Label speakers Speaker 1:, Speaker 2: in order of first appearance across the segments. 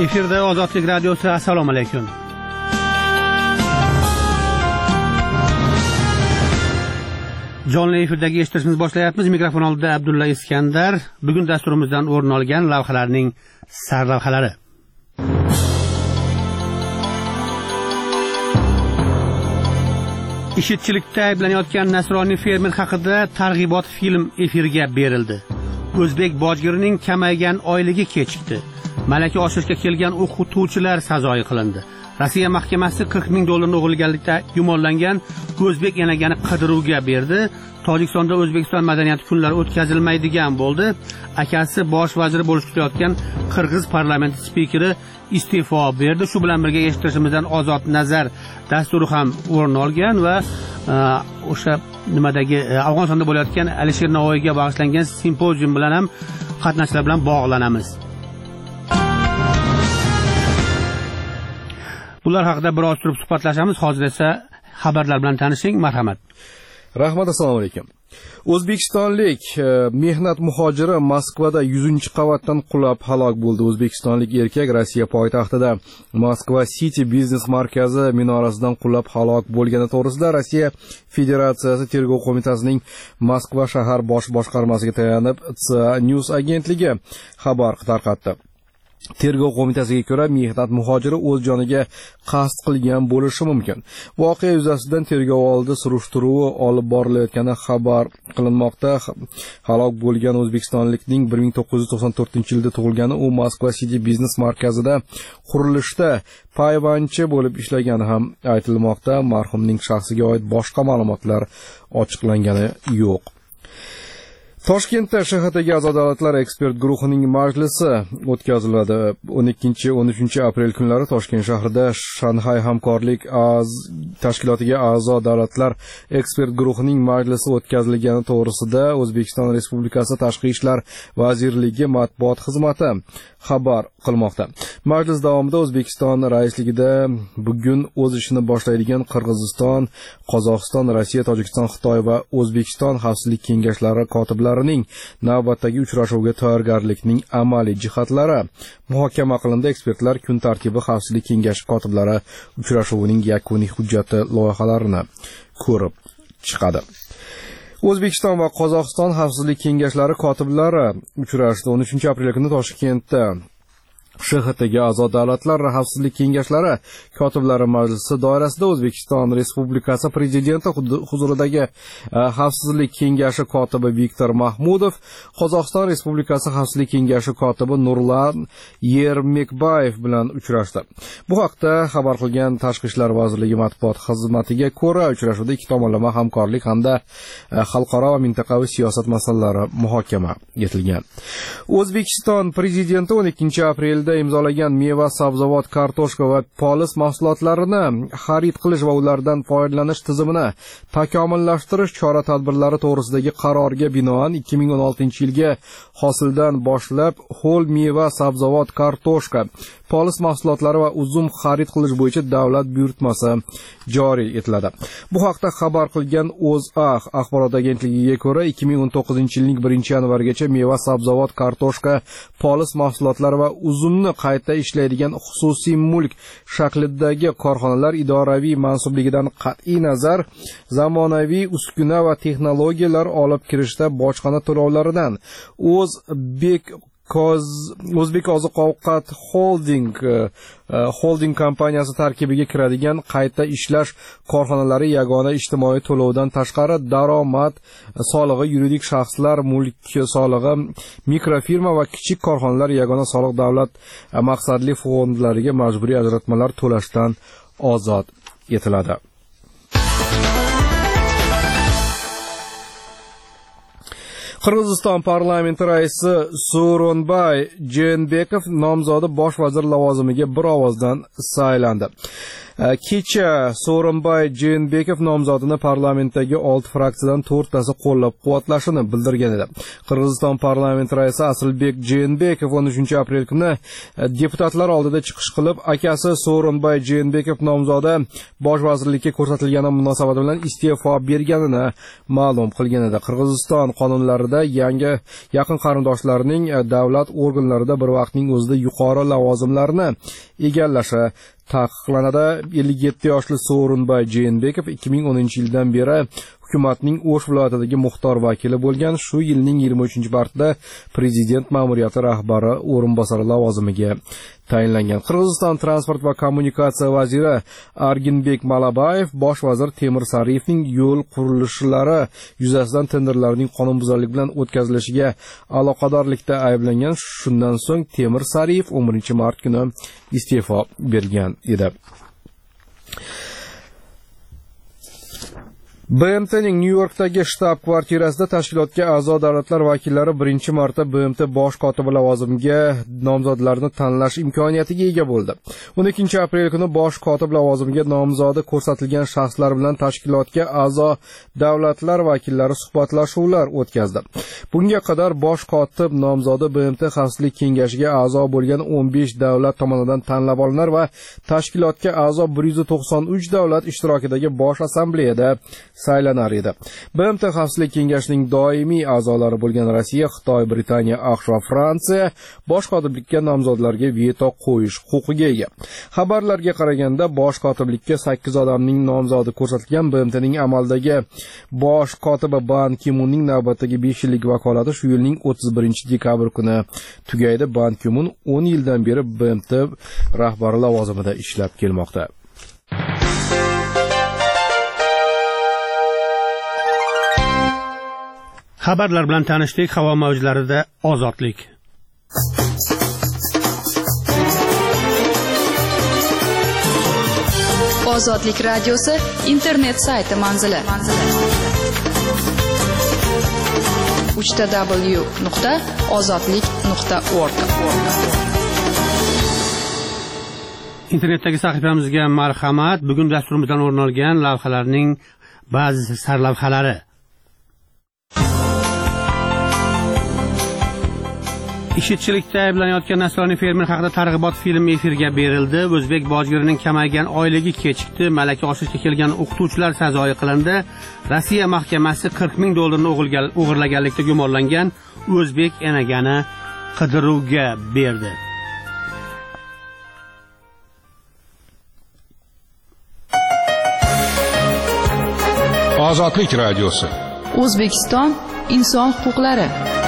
Speaker 1: Efirda Ozodlik radiosi. Assalomu alaykum. Jonli efirdagi eshitishimizni boshlayapmiz. Mikrofon oldida Abdulla Iskandar. Bugun dasturimizdan o'rin olgan lavhalarning sarlavhalari. Ishitchilikda ayblanayotgan nasroniy fermer haqida targ'ibot film efirga berildi. O'zbek bojgirining kamaygan oyligi kechikdi. Malaka oshirishga kelgan o'qituvchilar sazoyi qilindi. Rossiya mahkamasi $40,000 o'g'irlaganlikda gumonlangan o'zbek enagani qidiruvga berdi. Tojikistonda O'zbekiston madaniyati kunlari o'tkazilmaydigan bo'ldi. Akasi bosh vaziri bo'lib kutayotgan Qirg'iz parlamenti spikeri iste'fo berdi. Shu bilan birga eshitishimizdan Ozod nazar dasturi ham o'rin olgan va o'sha nimadagi Afg'onistonda bo'layotgan Alisher Navoiyga bag'ishlangan simpozium bilan ham qatnashchilar bilan bog'lanamiz. Bular haqida biroz turib suhbatlashamiz. Hozir esa xabarlar bilan tanishing. Marhamat.
Speaker 2: Rahmat, assalomu alaykum. O'zbekistonlik mehnat muhojiri Moskvada 100-qavatdan qulab halok bo'ldi. O'zbekistonlik erkak Rossiya poytaxtida Moskva City biznes markazi minorasidan qulab halok bo'lgani to'g'risida Rossiya Federatsiyasi tergov qo'mitasining Moskva shahar bosh boshqarmasiga tayanib CA News agentligi xabar tarqatdi. Tergov qo'mitasiga ko'ra, mehnat muhojiri o'z joniga qasd qilgan bo'lishi mumkin. Voqea yuzasidan tergov oldi surishtiruvi olib borilayotgani xabar qilinmoqda. Halok bo'lgan o'zbekistonlikning 1994-yilda tug'ilgani, u Moskva City biznes markazida qurilishda payvandchi bo'lib ishlagani ham aytilmoqda. Marhumning shaxsiga oid boshqa ma'lumotlar ochiqlangani yo'q. Toshkentda SHTga a'zo davlatlar ekspert guruhining majlisi o'tkaziladi. 12-13 aprel kunlari Toshkent shahrida Shanxay hamkorlik tashkilotiga a'zo davlatlar ekspert guruhining majlisi o'tkazilgani to'g'risida O'zbekiston Respublikasi Tashqi ishlar vazirligi matbuot xizmati xabar qilmoqda. Majlis davomida O'zbekiston raisligida bugun o'z ishini boshlaydigan Qirg'iziston, Qozog'iston, Rossiya, Tojikiston, Xitoy va O'zbekiston xavfsizlik kengashlari kotiblarining navbatdagi uchrashuviga tayyorgarlikning amaliy jihatlari muhokama qilindi. Ekspertlar kun tartibi xavfsizlik kengashi kotiblari uchrashuvining yakuniy hujjati loyihalarini ko'rib chiqadi. O'zbekiston va Qozog'iston xavfsizlik kengashlari kotiblari uchrashdi. 13 aprel kuni Toshkentda SHTga a'zo davlatlar xavfsizlik kengashlari kotiblari majlisi doirasida O'zbekiston Respublikasi prezidenti huzuridagi xavfsizlik kengashi kotibi Viktor Mahmudov, Qozog'iston Respublikasi xavfsizlik kengashi kotibi Nurlan Yermekbayev bilan uchrashdi. Bu haqda xabar qilgan Tashqi ishlar vazirligi matbuot xizmatiga ko'ra, uchrashuvda ikki tomonlama hamkorlik hamda xalqaro va mintaqaviy siyosat masalalari muhokama etilgan. O'zbekiston prezidenti 12 aprel imzolagan meva, sabzavot, kartoshka va polis mahsulotlarini xarid qilish va ulardan foydalanish tizimini takomillashtirish chora-tadbirlari to'g'risidagi qarorga binoan 2016-yilga hosildan boshlab ho'l meva, sabzavot, kartoshka, polis mahsulotlari va uzum xarid qilish bo'yicha davlat buyurtmasi joriy etiladi. Bu haqda xabar qilgan O'zA axborot agentligiga ko'ra, 2019-yilning 1-yanvarigacha meva, sabzavot, kartoshka, polis mahsulotlari va uzumni qayta ishlaydigan xususiy mulk shaklidagi korxonalar idoraviy mansubligidan qat'iy nazar zamonaviy uskuna va texnologiyalar olib kirishda bojxona to'lovlaridan O'zbek oziq-ovqat holding kompaniyasi tarkibiga kiradigan qayta ishlash korxonalari yagona ijtimoiy to'lovdan tashqari daromad solig'i, yuridik shaxslar mulk solig'i, mikrofirma va kichik korxonalar yagona soliq davlat maqsadli fondlariga majburiy ajratmalar to'lashdan ozod etiladi. Qirg'iziston parlamenti raisi Sooronbay Jeenbekov nomzodi bosh vazir lavozimiga bir ovozdan saylandi. Kecha Sooronbay Jeenbekov nomzodini parlamentdagi 6 fraksiyadan 4tasi qo'llab-quvvatlashini bildirgan edi. Qirg'iziston parlamenti raisi Asylbek Jeenbekov 13-aprel kuni deputatlar oldida chiqish qilib, akasi Sooronbay Jeenbekov nomzodi bosh vazirlikka ko'rsatilgani munosabati bilan iste'fo berganini ma'lum qilgan edi. Qirg'iziston qonunlarida yaqin qarindoshlarining davlat organlarida bir vaqtning o'zida yuqori lavozimlarni egallashi taqiqlanadi. 57 yoshli Sooronbay Jeenbekov 2010-yildan beri hukumatning O'sh viloyatidagi muxtor vakili bo'lgan. Shu yilning 23-martida prezident ma'muriyati rahbari o'rinbosari lavozimiga tayinlangan. Qirg'iziston transport va kommunikatsiya vaziri Arginbek Malabayev bosh vazir Temir Sariyevning yo'l qurilishlari yuzasidan tenderlarning qonunbuzarlik bilan o'tkazilishiga aloqadorlikda ayblangan. Shundan so'ng Temir Sariyev 11-mart kuni iste'fo bergan edi. BMTning Nyu-Yorkdagi shtab-kvartirasida tashkilotga a'zo davlatlar vakillari 1-marta BMT bosh kotibi lavozimiga nomzodlarni tanlash imkoniyatiga ega bo'ldi. 12-aprel kuni bosh kotib lavozimiga nomzodi ko'rsatilgan shaxslar bilan tashkilotga a'zo davlatlar vakillari suhbatlashuvlar o'tkazdi. Bunga qadar bosh kotib nomzodi BMT Xavfsizlik kengashiga a'zo bo'lgan 15 davlat tomonidan tanlab olinar va tashkilotga a'zo 193 davlat ishtirokidagi bosh assambleyada saylanar edi. BMT Xavfsizlik kengashining doimiy a'zolari bo'lgan Rossiya, Xitoy, Britaniya, AQSh va Fransiya bosh kotiblikka nomzodlarga veto qo'yish huquqiga ega. Xabarlarga qaraganda bosh kotiblikka 8 odamning nomzodi ko'rsatilgan. BMTning amaldagi bosh kotibi Ban Ki-munning navbatdagi 5 yillik vakolati shu yilning 31-dekabr kuni tugaydi. Ban Ki-mun 10 yildan beri BMT rahbari lavozimida ishlab kelmoqda.
Speaker 1: Xabarlar bilan tanishdik. Havo mavjlarida ozodlik.
Speaker 3: Ozodlik radiosi internet sayti manzili. www.ozodlik.org.
Speaker 1: Internetdagi sahifamizga marhamat. Bugun dasturimizdan o'rin olgan lavhalarning ba'zi sarlavhalari. Ishchilikda ayblanayotgan nasroniy fermer haqida targ'ibot filmi efirga berildi. O'zbek bojgirining kamaygan oyligi kechikdi. Malaka oshirishga kelgan o'qituvchilar sazoyi qilindi. Rossiya mahkamasi $40,000 o'g'irlaganlikda gumonlangan o'zbek enagani qidiruvga berdi.
Speaker 4: Ozodlik radiosi.
Speaker 3: O'zbekiston inson huquqlari.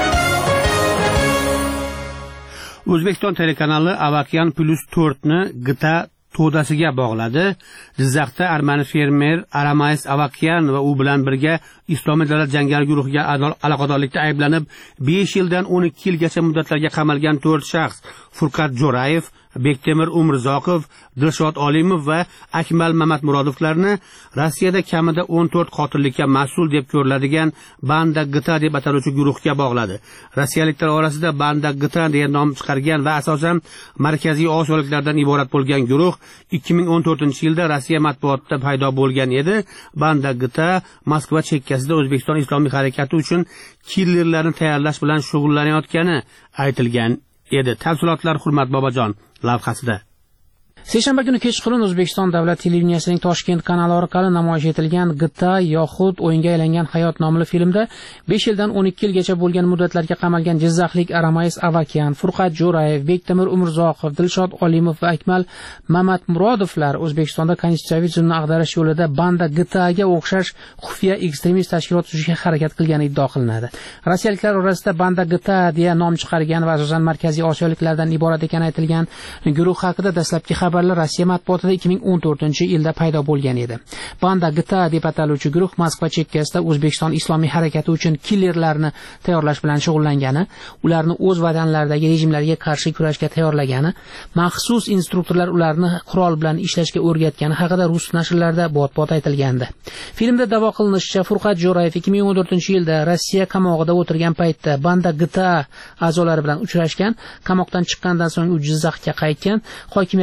Speaker 1: O'zbekiston telekanali Avakian +4 ni GTA to'dasiga bog'ladi. Jizzaxda armani fermer Aramais Avakian va u bilan birga Islomiy davlat jangari guruhiga aloqadorlikda ayblanib 5 yildan 12 yilgacha muddatlarga qamalgan 4 shaxs Furqat Jo'rayev, Bektemir Umrzoqov, Dilshod Olimov va Akmal Mamatmurodovlarni Rossiyada kamida 14 qotillikka mas'ul deb ko'riladigan Banda GTA deb ataluvchi guruhga bog'ladi. Rossiyaliklar orasida Banda GTA degan nom chiqargan va asosan Markaziy Osiyoliklardan iborat bo'lgan guruh 2014-yilda Rossiya matbuotida paydo bo'lgan edi. Banda GTA Moskva chekkasida O'zbekiston Islomiy harakati uchun killerlarni tayyorlash bilan shug'ullanayotgani aytilgan edi. Tafsilotlar Hurmat Bobojon lavhasida.
Speaker 5: Seshanba kuni kechqurun O'zbekiston davlat televideniyasining Toshkent kanali orqali namoyish etilgan GTA yoxud o'yinga aylangan hayot nomli filmda 5 yildan 12 yilgacha bo'lgan muddatlarga qamalgan jizzaxlik Aramais Avakian, Furqat Jo'rayev, Bektemir Umrzoqov, Dilshod Olimov va Akmal Mamatmurodovlar O'zbekistonda konstitutsiyaviy tuzumni ag'darish yo'lida Banda GTAga o'xshash xufiya ekstremist tashkilot tuzishga harakat qilgani iddia qilinadi. Rossiyaliklar orasida Banda GTA deya nom chiqargan va asosan Markaziy Osiyoliklardan iborat ekani aytilgan guruh haqida dastlabki xabarlar Rossiya matbuotida 2014-yilda paydo bo'lgan edi. Banda GTA deb ataluvchi guruh Moskva chekkasida O'zbekiston Islomiy harakati uchun killerlarni tayyorlash bilan shug'ullangani, ularni o'z vatanlaridagi rejimlarga qarshi kurashga tayyorlagani, maxsus instruktorlar ularni qurol bilan ishlashga o'rgatgani haqida rus nashrlarida bot-bot aytilgandi. Filmda da'vo qilinishicha, Furqat Jo'rayev 2014-yilda Rossiya qamog'ida o'tirgan paytda Banda GTA a'zolari bilan uchrashgan, qamoqdan chiqqandan so'ng u Jizzaxga qaytgan, hokimiyatni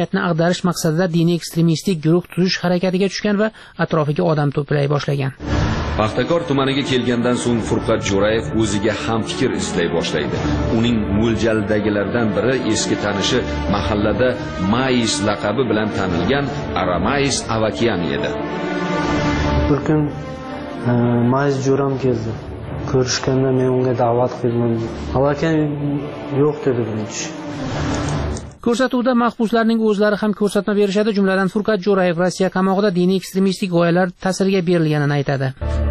Speaker 5: to'ntarish maqsadida diniy ekstremistik guruh tuzish harakatiga tushgan va atrofiga odam to'play boshlagan.
Speaker 4: Paxtakor tumaniga kelgandan so'ng Furqat Jo'rayev o'ziga ham fikr izlay boshlaydi. Uning mo'ljaldagilardan biri eski tanishi mahallada Mais laqabi bilan tanilgan Aramais Avakian edi.
Speaker 6: Bir kun Mais jo'ram keldi. Ko'rishganda men unga da'vat qildim. Avakian yo'q dedi birinchi.
Speaker 5: Ko'rsatuvda mahbuslarning o'zlari ham ko'rsatma berishadi, jumladan Furqat Jo'rayev Rossiya qamoqida diniy ekstremistik g'oyalar ta'siriga berilganini aytadi.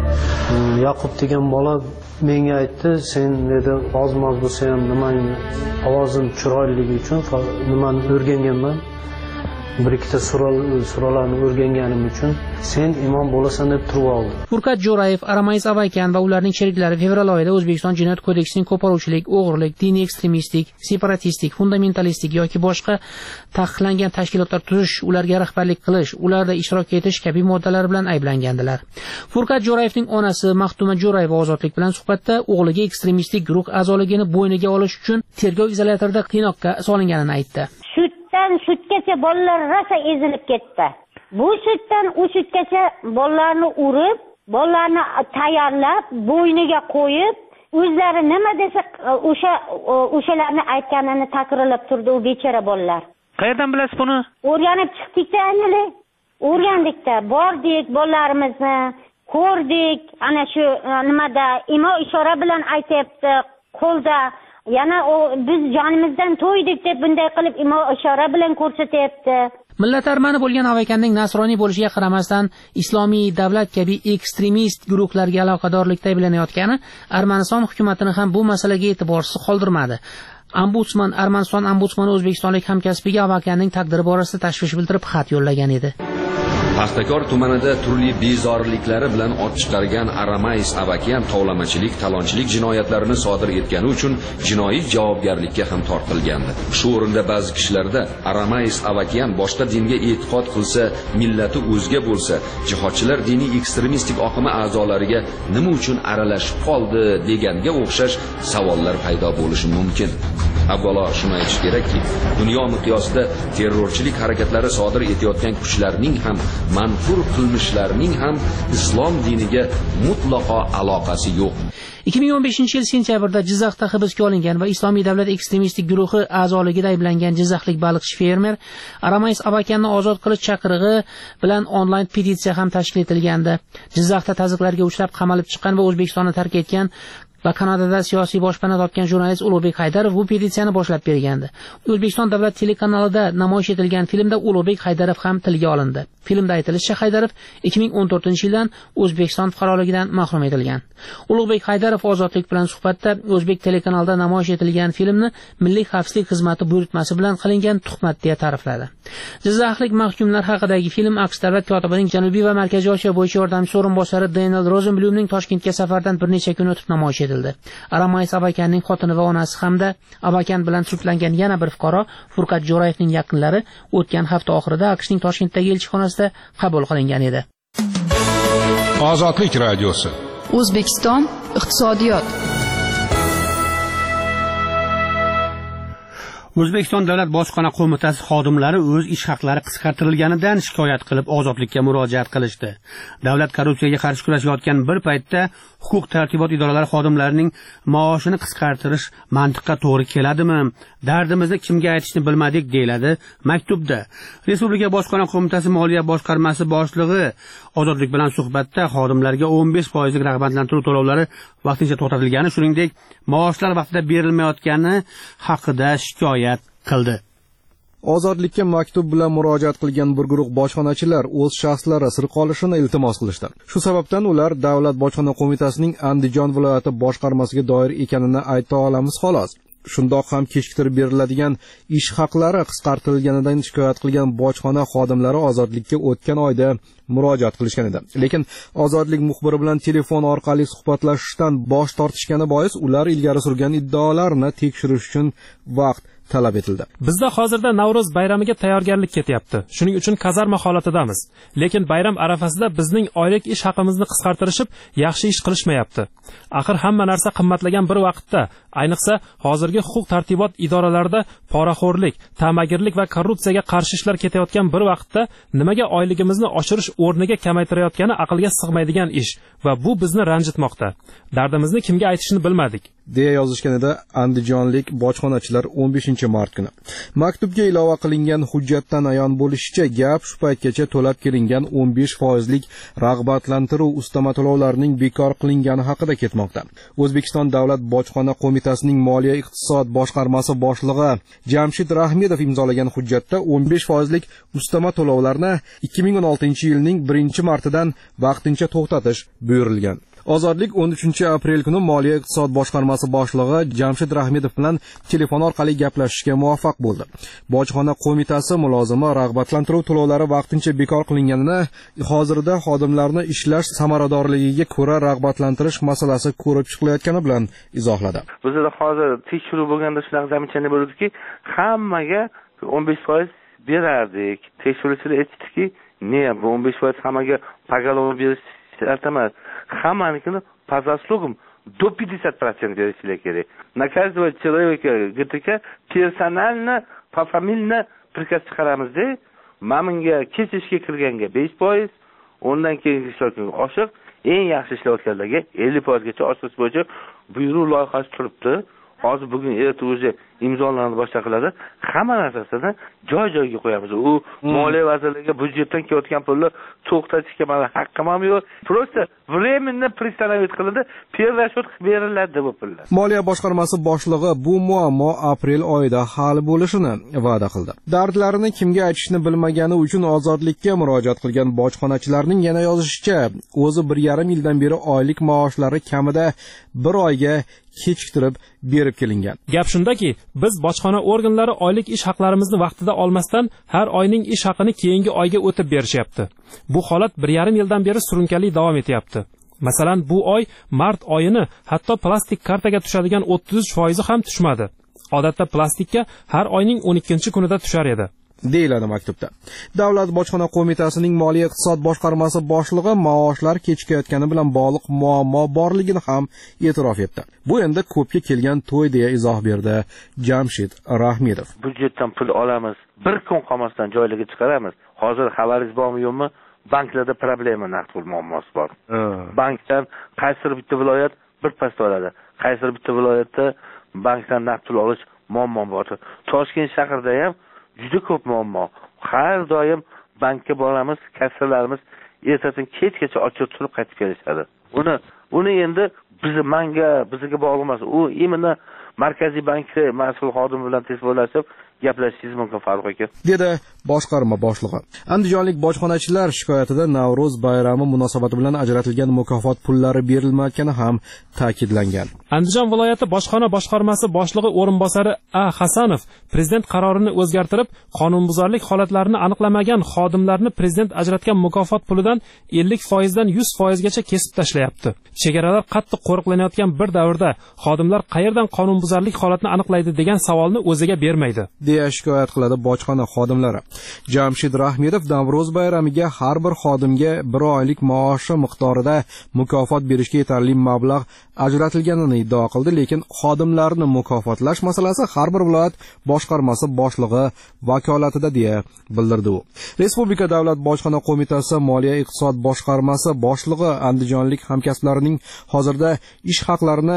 Speaker 6: Yaqub degan bola menga aytdi, sen dedi ozmoz bo'lsa ham nimani ovozim chiroyligi uchun nimani o'rganganman. Bir ikkita suralarni o'rganganim uchun sen imom bo'lasan deb turib oldi.
Speaker 5: Furqat Jo'rayev, Aramais Avakian va ularning sheriklari fevral oyida O'zbekiston Jinoyat kodeksining qo'poruvchilik, o'g'irlik, diniy ekstremistik, separatistik, fundamentalistik yoki boshqa taqiqlangan tashkilotlar tuzish, ularga rahbarlik qilish, ularda ishtirok etish kabi moddalar bilan ayblangandilar. Furqat Jo'rayevning onasi Maxtuma Jo'rayeva Ozodlik bilan suhbatda o'g'liga ekstremistik guruh a'zoligini bo'yniga olish uchun tergov izolyatorida qiynoqqa solinganini aytdi.
Speaker 7: Sudgacha bolalar rosa ezilib ketdi. Bu suddan u sudgacha bolalarni urib, bolalarni tayyorlab, bo'yniga qo'yib, o'zlari nima desa o'shalarni aytganini takrorlab turdi u bechora bolalar.
Speaker 5: Qayerdan bilasiz buni?
Speaker 7: O'rganib chiqdik-da, anili. O'rgandikda, bordik bolalarimizni, ko'rdik, ana shu nimada imo ishora bilan aytibdi, qo'lda yana biz jonimizdan to'ydik deb bunday qilib imo ishora bilan ko'rsatyapti.
Speaker 5: Millat armani bo'lgan Avakanning nasroniy bo'lishiga qaramasdan Islomiy davlat kabi ekstremist guruhlarga aloqadorlikda ayblanayotgani Armaniston hukumatini ham bu masalaga e'tiborsiz qoldirmadi. Armaniston ombudsmani o'zbekistonlik hamkasbiga Avakanning taqdiri borasida tashvish bildirib xat yo'llagan edi.
Speaker 4: Paxtakor tumanida turli bezorliklari bilan ot chiqargan Aramais Avakian tovlamachilik, talonchilik jinoyatlarini sodir etgani uchun jinoiy javobgarlikka ham tortilgandi. Shu o'rinda ba'zi kishilarda Aramais Avakian boshqa dinga e'tiqod qilsa, millati o'zga bo'lsa, jihodchilar diniy ekstremistik oqimi a'zolariga nima uchun aralashib qoldi deganga o'xshash savollar paydo bo'lishi mumkin. Avvalo shuni aytish kerakki, dunyo miqyosida terrorchilik harakatlari sodir etayotgan kuchlarning ham, manfur qilmishlarning ham islom diniga mutlaqo aloqasi yo'q.
Speaker 5: 2015-yil sentyabrda Jizzaxda hibsga olingan va Islomiy davlat ekstremistik guruhi a'zoligida ayblangan jizzaxlik baliqchi fermer Aramais Avakianni ozod qilish chaqirig'i bilan onlayn petitsiya ham tashkil etilgandi. Jizzaxda tazyiqlarga uchrab qamalib chiqqan va O'zbekistonni tark etgan va Kanadada siyosiy boshpana topgan jurnalist Ulug'bek Haydarov bu petitsiyani boshlab bergandi. O'zbekiston davlat telekanalida namoyish etilgan filmda Ulug'bek Haydarov ham tilga olindi. Filmda aytilishicha, Haydarov 2014-yildan O'zbekiston fuqaroligidan mahrum etilgan. Ulug'bek Haydarov Ozodlik bilan suhbatda O'zbek telekanalida namoyish etilgan filmni Milliy xavfsizlik xizmati buyurtmasi bilan qilingan tuhmat deya ta'rifladi. Jizzaxlik mahkumlar haqidagi film aqsh davlat kotibining Janubiy va Markaziy Osiyo bo'yicha yordamchi o'rinbosari Daniel Rosenblumning Toshkentga safardan bir necha kun o'tib namoyish etildi. Aramais Avakanning xotini va onasi hamda Avakan bilan sudlangan yana bir fuqaro Furqat Jo'rayevning yaqinlari o'tgan hafta oxirida AQShning Toshkentdagi elchixonasida qabul qilingan edi.
Speaker 8: Ozodlik radiosi.
Speaker 3: O'zbekiston iqtisodiyot.
Speaker 1: O'zbekiston Davlat bojxona qo'mitasi xodimlari o'z ish haqlari qisqartirilganidan shikoyat qilib ozodlikka murojaat qilishdi. Davlat korrupsiyaga qarshi kurashayotgan bir paytda huquq tartibot idoralari xodimlarining maoshini qisqartirish mantiqqa to'g'ri keladimi? Dardimizni kimga aytishni bilmadik deyiladi maktubda. Respublika bojxona qo'mitasi moliya boshqarmasi boshlig'i Ozodlik bilan suhbatda xodimlarga 15% rag'batlantiruv to'lovlari vaqtincha to'xtatilgani, shuningdek, maoshlar vaqtida berilmayotgani haqida shikoyat qildi.
Speaker 2: Ozodlikka maktub bilan murojaat qilgan bir guruh bojxonachilar o'z shaxslari sir qolishini iltimos qilishdi. Shu sababdan ular Davlat bojxona qo'mitasining Andijon viloyati boshqarmasiga doir ekanini ayta olamiz xolos. Shundoq ham kechiktirib beriladigan ish haqlari qisqartirilganidan shikoyat qilgan bojxona xodimlari Ozodlikka o'tgan oyda murojaat qilishgan edi. Lekin Ozodlik muxbiri bilan telefon orqali suhbatlashishdan bosh tortishgani bois ular ilgari surgan iddaolarini tekshirish uchun vaqt talab etildi.
Speaker 8: Bizda hozirda Navro'z bayramiga tayyorgarlik ketyapti. Shuning uchun kazarma holatidamiz. Lekin bayram arafasida bizning oylik ish haqimizni qisqartirishib, yaxshi ish qilishmayapti. Axir hamma narsa qimmatlagan bir vaqtda, ayniqsa hozirgi huquq-tartibot idoralarida poraxo'rlik, ta'magirlik va korrupsiyaga qarshi ishlar ketayotgan bir vaqtda nimaga oyligimizni oshirish o'rniga kamaytirayotgani aqlga sig'maydigan ish va bu bizni ranjitmoqda. Dardimizni kimga aytishni bilmadik,
Speaker 2: deya yozishgan edi andijonlik bojxonachilar 15-mart kuni. Maktubga ilova qilingan hujjatdan ayon bo'lishicha, gap shu paytgacha to'lab kelingan 15% rag'batlantiruv ustama to'lovlarining bekor qilingani haqida ketmoqda. O'zbekiston Davlat bojxona qo'mitasining Moliya iqtisod boshqarmasi boshlig'i Jamshid Rahmedov imzolagan hujjatda 15% ustama to'lovlarni 2016-yilning 1-martidan vaqtincha to'xtatish buyurilgan. Ozodlik 13-aprel kuni Moliya iqtisod boshqarmasi boshlig'i Jamshid Rahmedov bilan telefon orqali gaplashishga muvaffaq bo'ldi. Bojxona qo'mitasi mulozimi rag'batlantiruv to'lovlari vaqtincha bekor qilinganini, hozirda xodimlarni ishlash samaradorligiga ko'ra rag'batlantirish masalasi ko'rib chiqilayotgani bilan izohladi.
Speaker 9: Bizda hozir tekshiruv bo'lganda shunaqa zamchani bo'ldiki, hammaga 15% berardik. Tekshiruvchilar aytdiki, "Ne, bu 15% hammaga pagalov berish shart emas. Hammanikini по заслугам до 50% берishlar kerak. На каждого человека GTK персонально пофамильно приказ chiqaramizda, menga kechishga kirganga 5%, undan keyingi ishlarga oshiq, eng yaxshi ishlayotganlarga 50% gacha oshish bo'yicha buyruq loyihasi turibdi. Hozir bugun erta o'zi imzolanib boshlanadi. Hamma narsasini joy-joyiga qo'yamiz. U Moliya vazirligiga byudjetdan kelayotgan pulni to'xtatishga mana haqqim ham yo'q. Просто временно приостановить qilindi, перерасчет beriladi bu pullar.
Speaker 2: Moliya boshqarmasi boshlig'i bu muammo aprel oyida hal bo'lishini va'da qildi. Dardlarini kimga aytishni bilmagani uchun ozodlikka murojaat qilgan bojxonachilarning yana yozishicha, o'zi 1,5 yildan beri oylik maoshlari kamida 1 oyga kechiktirib berib kelingan.
Speaker 8: Gap shundaki, biz bojxona organlari oylik ish haqlarimizni vaqtida olmasdan har oyning ish haqini keyingi oyga o'tib berishyapti. Bu holat 1,5 yildan beri surunkali davom etyapti. Masalan, bu oy mart oyini hatto plastik kartaga tushadigan 33% ham tushmadi. Odatda plastikka har oyning 12-kunida tushar edi,
Speaker 2: deyiladi maktubda. Davlat bojxona qo'mitasining Moliya iqtisod boshqarmasi boshlig'i maoshlar kechikayotgani bilan bog'liq muammo borligini ham e'tirof etdi. Bu endi ko'pga kelgan to'y deya izoh berdi Jamshid Rahmedov.
Speaker 9: Byudjetdan pul olamiz, bir kun qolmasdan joylarga chiqaramiz. Hozir xabaringiz bormi yo'qmi? Banklarda problema naqd pul muammosi bor. Bankdan qaysi bitta viloyat bir past oladi. Qaysi bitta viloyatda bankdan naqd pul olish muammo bor. Toshkent shahrida ham juda ko'p muammo. Har doim bankka boramiz, kassalarimiz ertadan kechgacha ochiq turib qaytib kelishadi. Uni endi bizga bog'liq emas. U imенно Markaziy bankda mas'ul xodim bilan telefonlashib gaplashishingiz mumkin, Farruh aka,
Speaker 2: dedi boshqarma boshlig'i. Andijonlik bojxonachilar shikoyatida Navro'z bayrami munosabati bilan ajratilgan mukofot pullari berilmayotgani ham ta'kidlangan.
Speaker 8: Andijon viloyati bojxona boshqarmasi boshlig'i o'rinbosari A. Hasanov prezident qarorini o'zgartirib, qonunbuzarlik holatlarini aniqlamagan xodimlarni prezident ajratgan mukofot pulidan 50% dan 100% gacha kesib tashlayapti. Chegaralar qattiq qo'riqlanayotgan bir davrda xodimlar qayerdan qonunbuzarlik holatini aniqlaydi degan savolni o'ziga bermaydi,
Speaker 2: deya shikoyat qiladi bojxona xodimlari. Jamshid Rahmedov Navro'z bayramiga har bir xodimga 1 oylik maoshi miqdorida mukofot berishga yetarli mablag' ajratilganini iddao qildi, lekin xodimlarni mukofotlash masalasi har bir viloyat boshqarmasi boshlig'i vakolatida deya bildirdi u. Respublika Davlat bojxona qo'mitasi Moliya iqtisod boshqarmasi boshlig'i andijonlik hamkasblarining hozirda ish haqlarini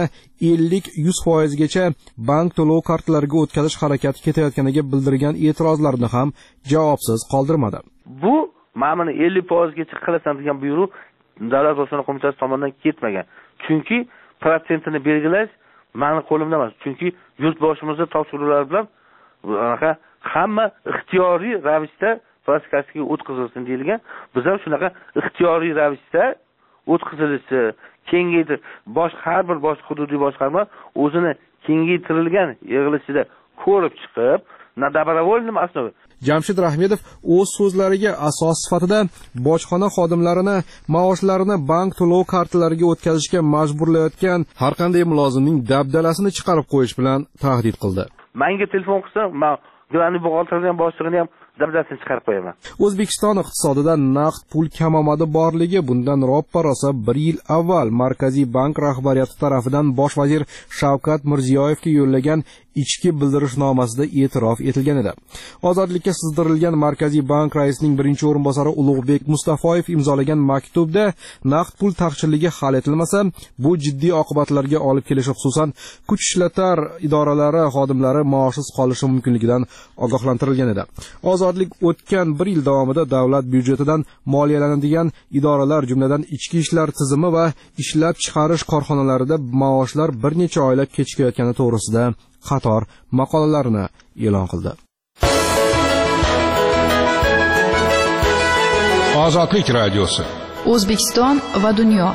Speaker 2: 50-100% gacha bank to'lov kartalariga o'tkazish harakati ketayotganiga bildirgan e'tirozlarni ham javobsiz qoldirmadi.
Speaker 9: Bu ma'muni 50% gacha qilasan degan buyruq Davlat bojxona qo'mitasi tomonidan ketmagan. Chunki protsentini belgilash meni qo'limda emas. Chunki yurtboshimizning topshiriqlari bilan bunaqa hamma ixtiyoriy ravishda plastikasiga o'tkazilsin deyilgan. Biz ham shunaqa ixtiyoriy ravishda o'tkazilishi, kengaytir har bir bosh hududiy boshqarma o'zini kengaytirilgan yig'ilishida ko'rib chiqib, na добровольном основе.
Speaker 2: Jamshid Rahmedov o'z so'zlariga asos sifatida bojxona xodimlarini maoshlarini bank to'lov kartalariga o'tkazishga majburlayotgan har qanday mulozimning dabdalasini chiqarib qo'yish bilan tahdid qildi.
Speaker 9: menga telefon qilsa men ularni buxgalterdan boshlig'ini ham dabdasini chiqarib qo'yaman.
Speaker 2: O'zbekiston iqtisodida naqd pul kamomadi borligi bundan roppa-rosa 1 yil avval Markaziy bank rahbariyati tomonidan bosh vazir Shavkat Mirziyoyevga yo'llagan ichki bildirishnomasida e'tirof etilgan edi. Ozodlikka sizdirilgan Markaziy bank raisining birinchi o'rinbosari Ulug'bek Mustafoyev imzolagan maktubda naqd pul taqchilligi hal etilmasa, bu jiddiy oqibatlarga olib kelishi, xususan kuch ishlatar idoralari xodimlari maoshsiz qolishi mumkinligidan ogohlantirilgan edi. Ozodlik o'tgan 1 yil davomida davlat byudjetidan moliyalanadigan idoralar, jumladan ichki ishlar tizimi va ishlab chiqarish korxonalarida maoshlar bir necha oylab kechikayotgani to'g'risida qator maqolalarni e'lon qildi.
Speaker 10: Ozodlik radiosi.
Speaker 3: O'zbekiston va dunyo.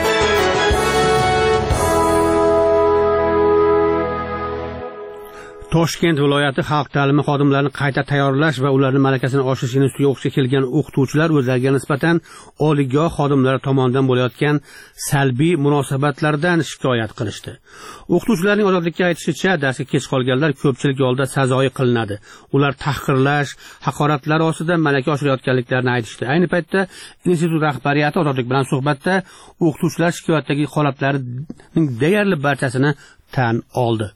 Speaker 1: Toshkent viloyati xalq ta'limi xodimlarini qayta tayyorlash va ularning malakasini oshirish institutiga o'qishga kelgan o'qituvchilar o'zlariga nisbatan oliygoh xodimlari tomonidan bo'layotgan salbiy munosabatlardan shikoyat qilishdi. O'qituvchilarning ozodlikka aytishicha, darsga kech qolganlar ko'pchilik oldida sazoyi qilinadi. Ular tahqirlash, haqoratlar ostida malaka oshirayotganliklarini aytishdi. Ayni paytda institut rahbariyati ozodlik bilan suhbatda o'qituvchilar shikoyatdagi holatlarining deyarli barchasini tan oldi.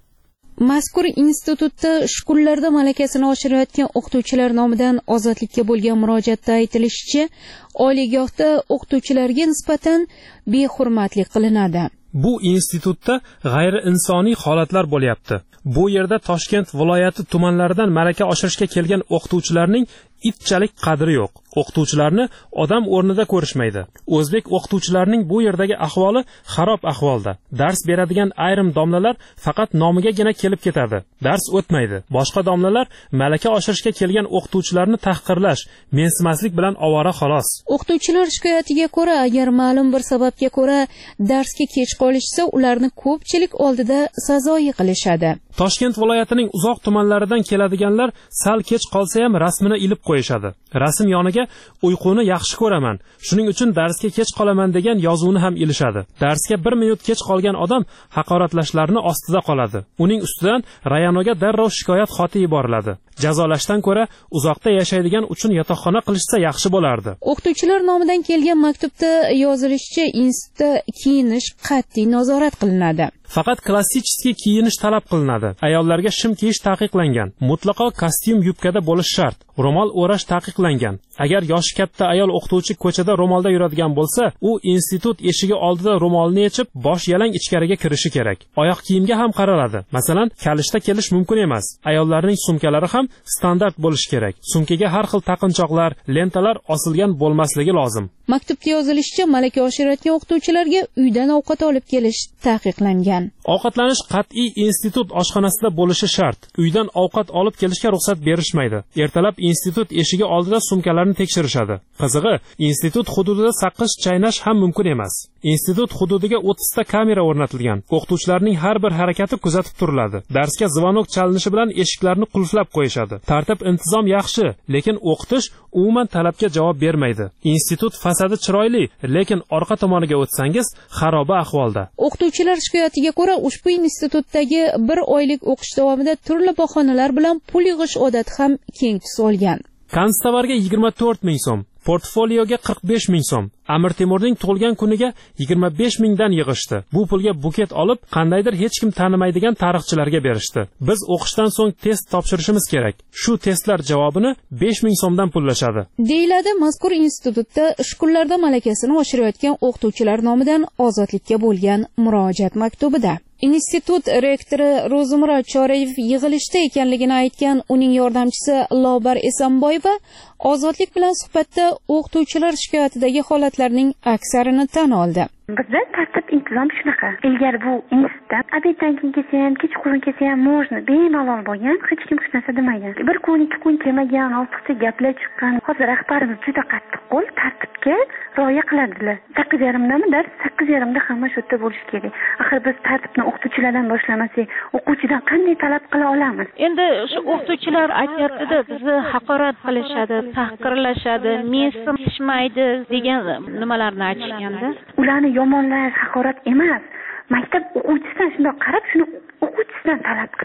Speaker 11: Mazkur institutda shkollarda malakasini oshirayotgan o'qituvchilar nomidan ozodlikka bo'lgan murojaatda aytilishicha, oliygohda o'qituvchilarga nisbatan behurmatlik qilinadi.
Speaker 8: Bu institutda g'ayriinsoniy holatlar bo'lyapti. Bu yerda Toshkent viloyati tumanlaridan malaka oshirishga kelgan o'qituvchilarning itchalik qadri yo'q. O'qituvchilarni odam o'rnida ko'rishmaydi. O'zbek o'qituvchilarining bu yerdagi ahvoli xarob ahvolda. Dars beradigan ayrim domlalar faqat nomigagina kelib ketadi. Dars o'tmaydi. Boshqa domlalar malaka oshirishga kelgan o'qituvchilarni tahqirlash, mensimaslik bilan ovora xolos.
Speaker 11: O'qituvchilar shikoyatiga ko'ra, agar ma'lum bir sababga ko'ra darsga kech qolishsa, ularni ko'pchilik oldida sazoyi qilishadi.
Speaker 8: Toshkent viloyatining uzoq tumanlaridan keladiganlar sal kech qolsa ham rasmini ilib qo'yishadi. Rasm yoniga uyquni yaxshi ko'raman, shuning uchun darsga kech qolaman degan yozuvni ham ilishadi. Darsga 1 minut kech qolgan odam haqoratlashlarni ostida qoladi. Uning ustidan rayonga darrov shikoyat xati yuboriladi. Jazolashdan ko'ra uzoqda yashaydigan uchun yotoqxona qilishsa yaxshi bo'lardi.
Speaker 11: O'qituvchilar nomidan kelgan maktubda yozilishicha, institutda kiyinish qat'iy nazorat qilinadi.
Speaker 8: Faqat klassik kiyinish talab qilinadi. Ayollarga shim kiyish taqiqlangan. Mutlaqo kostyum yubkada bo'lish shart. Ro'mol o'rash taqiqlangan. Agar yoshi katta ayol o'qituvchi ko'chada ro'molda yuradigan bo'lsa, u institut eshigi oldida ro'molni yechib, bosh yalang ichkariga kirishi kerak. Oyoq kiyimga ham qaraladi. Masalan, kalishda kelish mumkin emas. Ayollarning sumkalari ham standart bo'lishi kerak. Sumkaga har xil taqinchoqlar, lentalar osilgan bo'lmasligi lozim.
Speaker 11: Maktubda yozilishicha, malaka oshirayotgan o'qituvchilarga uydan ovqat olib kelish taqiqlangan.
Speaker 8: Ovqatlanish qat'iy institut oshxonasida bo'lishi shart. Uydan ovqat olib kelishga ruxsat berishmaydi. Ertalab institut eshigi oldida sumkalarni tekshirishadi. Qizig'i, institut hududida saqish chaynash ham mumkin emas. Institut hududiga 30 ta kamera o'rnatilgan. O'qituvchilarning har bir harakati kuzatib turiladi. Darsga zvonok chalinishi bilan eshiklarni qulflab qo'yishadi. Tartib intizom yaxshi, lekin o'qitish umuman talabga javob bermaydi. Institut fasadi chiroyli, lekin orqa tomoniga o'tsangiz xaroba ahvolda.
Speaker 11: O'qituvchilar shikoyatiga ko'ra, ushbu institutdagi 1 oylik o'qish davomida turli bahonalar bilan pul yig'ish odati ham keng tus olgan.
Speaker 8: Konstavarga 24 ming so'm, portfolioga 45 ming so'm, Amir Temurning tug'ilgan kuniga 25 mingdan yig'ishdi. Bu pulga buket olib, qandaydir hech kim tanimaydigan tarixchilarga berishdi. Biz o'qishdan so'ng test topshirishimiz kerak. Shu testlar javobini 5 ming so'mdan pullashadi.
Speaker 11: Deyiladi mazkur institutda shkollarda malakasini oshirayotgan o'qituvchilar nomidan ozodlikka bo'lgan murojaat maktubida. Institut rektori Ro'zimurod Chorayev yig'ilishda ekanligini aytgan uning yordamchisi Lobar Esanboyeva ozodlik bilan suhbatda o'qituvchilar shikoyatidagi holatlarning aksarini tan oldi.
Speaker 12: Bizda tartib intizom shunaqa. Ilgari bu institutda obeddan keyin kelsa ham, kechqurun kelsa ham можно, bemalol bo'lgan, hech kim hech narsa demaydi. Bir kun, 2 kun kelmagan, ortiqcha gaplar chiqqan. Hozir rahbarimiz juda qattiq qo'l, tartibga rioya qiladilar. 8:30dami dars, 8:30da hamma shu yerda bo'lish kerak. Axir biz tartibni o'qituvchilardan boshlamasak, o'quvchidan qanday talab qila olamiz?
Speaker 13: Endi shu o'qituvchilar aytayapti-da, bizni haqorat qilishadi, tahqirlashadi, mensimashmaydi degan nimalarni aytishganda.
Speaker 12: Ularni yomonlash haqorat emas. Maktab o'quvchisidan shunday qarab, shuni o'quvchisidan talab qilsin.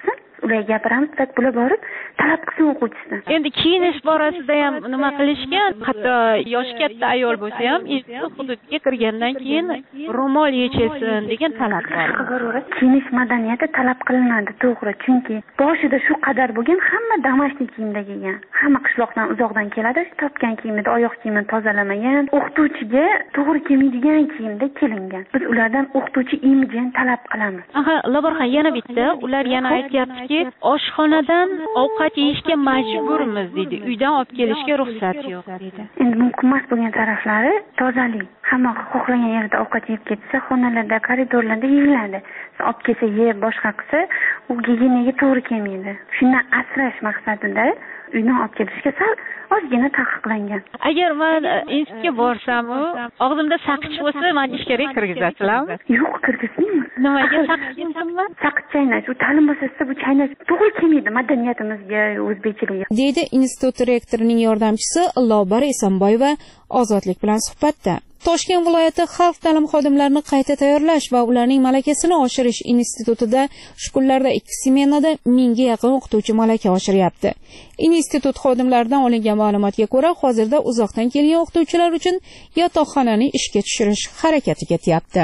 Speaker 12: ularga gapiramiz, bular borib talab qilsin o'quvchisidan.
Speaker 13: Endi kiyinish borasida ham nima qilishgan, hatto yoshi katta ayol bo'lsa ham institut hududiga kirgandan keyin ro'mol yechilsin degan talab bor.
Speaker 12: Kiyinish madaniyati talab qilinadi, to'g'ri, chunki boshida shu qadar bo'lgan, hamma damashli kiyimda kelgan. Hamma qishloqdan uzoqdan keladi, topgan kiyimida oyoq kiyimini tozalamagan, o'qituvchiga to'g'ri kelmaydigan kiyimda kelingan. Biz ulardan o'qituvchi imijini talab qilamiz.
Speaker 13: Aha, Laborxon, yana bitta, ular yana aytyaptiki, oshxonadan ovqat yeyishga majburmiz deydi. Uydan olib kelishga ruxsat yo'q deydi.
Speaker 12: Endi mumkin emas bo'lgan taraflari tozalik. Hamma xohlagan yerda ovqat yeb ketsa, xonalarda, koridorlarda yeyiladi. Olib kelsa yeb, boshqa qilsa, u gigienaga to'g'ri kelmaydi. Shundan asrash maqsadida uydan olib kelishga sal ozgina taqiqlangan.
Speaker 13: Agar men institutga borsam, og'zimda saqich bo'lsa, men ichkariga kirgizasilarmi?
Speaker 12: Yo'q, kirgizmaymiz.
Speaker 13: Nimaga saqich mumkinmi?
Speaker 12: Saqich chaynash, u ta'lim muassasasida bu chaynash to'g'ri kelmaydi madaniyatimizga, o'zbekchilikka.
Speaker 11: Deydi institut rektorining yordamchisi Lobar Esanboyeva Ozodlik bilan suhbatda. Toshkent viloyati xalq ta'lim xodimlarini qayta tayyorlash va ularning malakasini oshirish institutida shu kunlarda 2 smenada 1000 ga yaqin o'qituvchi malaka oshiryapti. Institut xodimlaridan olingan ma'lumotga ko'ra, hozirda uzoqdan kelgan o'qituvchilar uchun yotoqxonani ishga tushirish harakati ketyapti.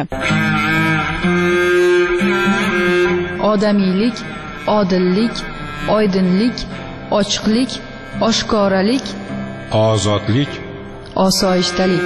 Speaker 3: Odamiylik, odillik, oydinlik, ochiqlik, oshkoralik,
Speaker 10: ozodlik,
Speaker 3: osoyishtalik.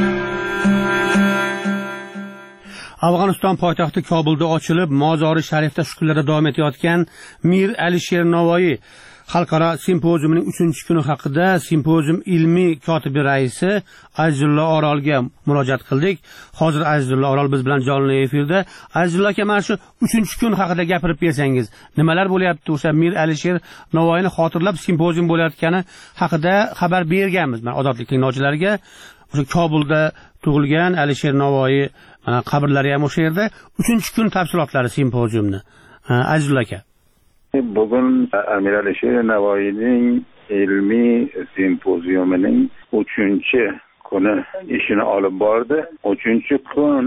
Speaker 1: Afg'oniston poytaxti Kobulda ochilib, Mozori Sharifda shu kunlarda davom etayotgan Mir Alisher Navoiy xalqaro simpoziumining 3-kuni haqida simpozium ilmiy kotibi raisi Azizullo Orolga murojaat qildik. Hozir Azizullo Orol biz bilan jonli efirda. Azizullo aka, mana shu 3-kun haqida gapirib bersangiz, nimalar bo'lyapti? O'sha Mir Alisher Navoiyni xotirlab simpozium bo'layotgani haqida xabar berganmiz men Ozodlik tinglovchilariga. O'sha Kobulda tug'ilgan Alisher Navoiy qabrlari ham o'sha yerda. 3-kun tafsilotlari simpoziumni. Azizullo aka.
Speaker 14: Bugun Mir Alisher Navoiyning ilmiy simpoziumining 3-kuni ishini olib bordi. 3-kun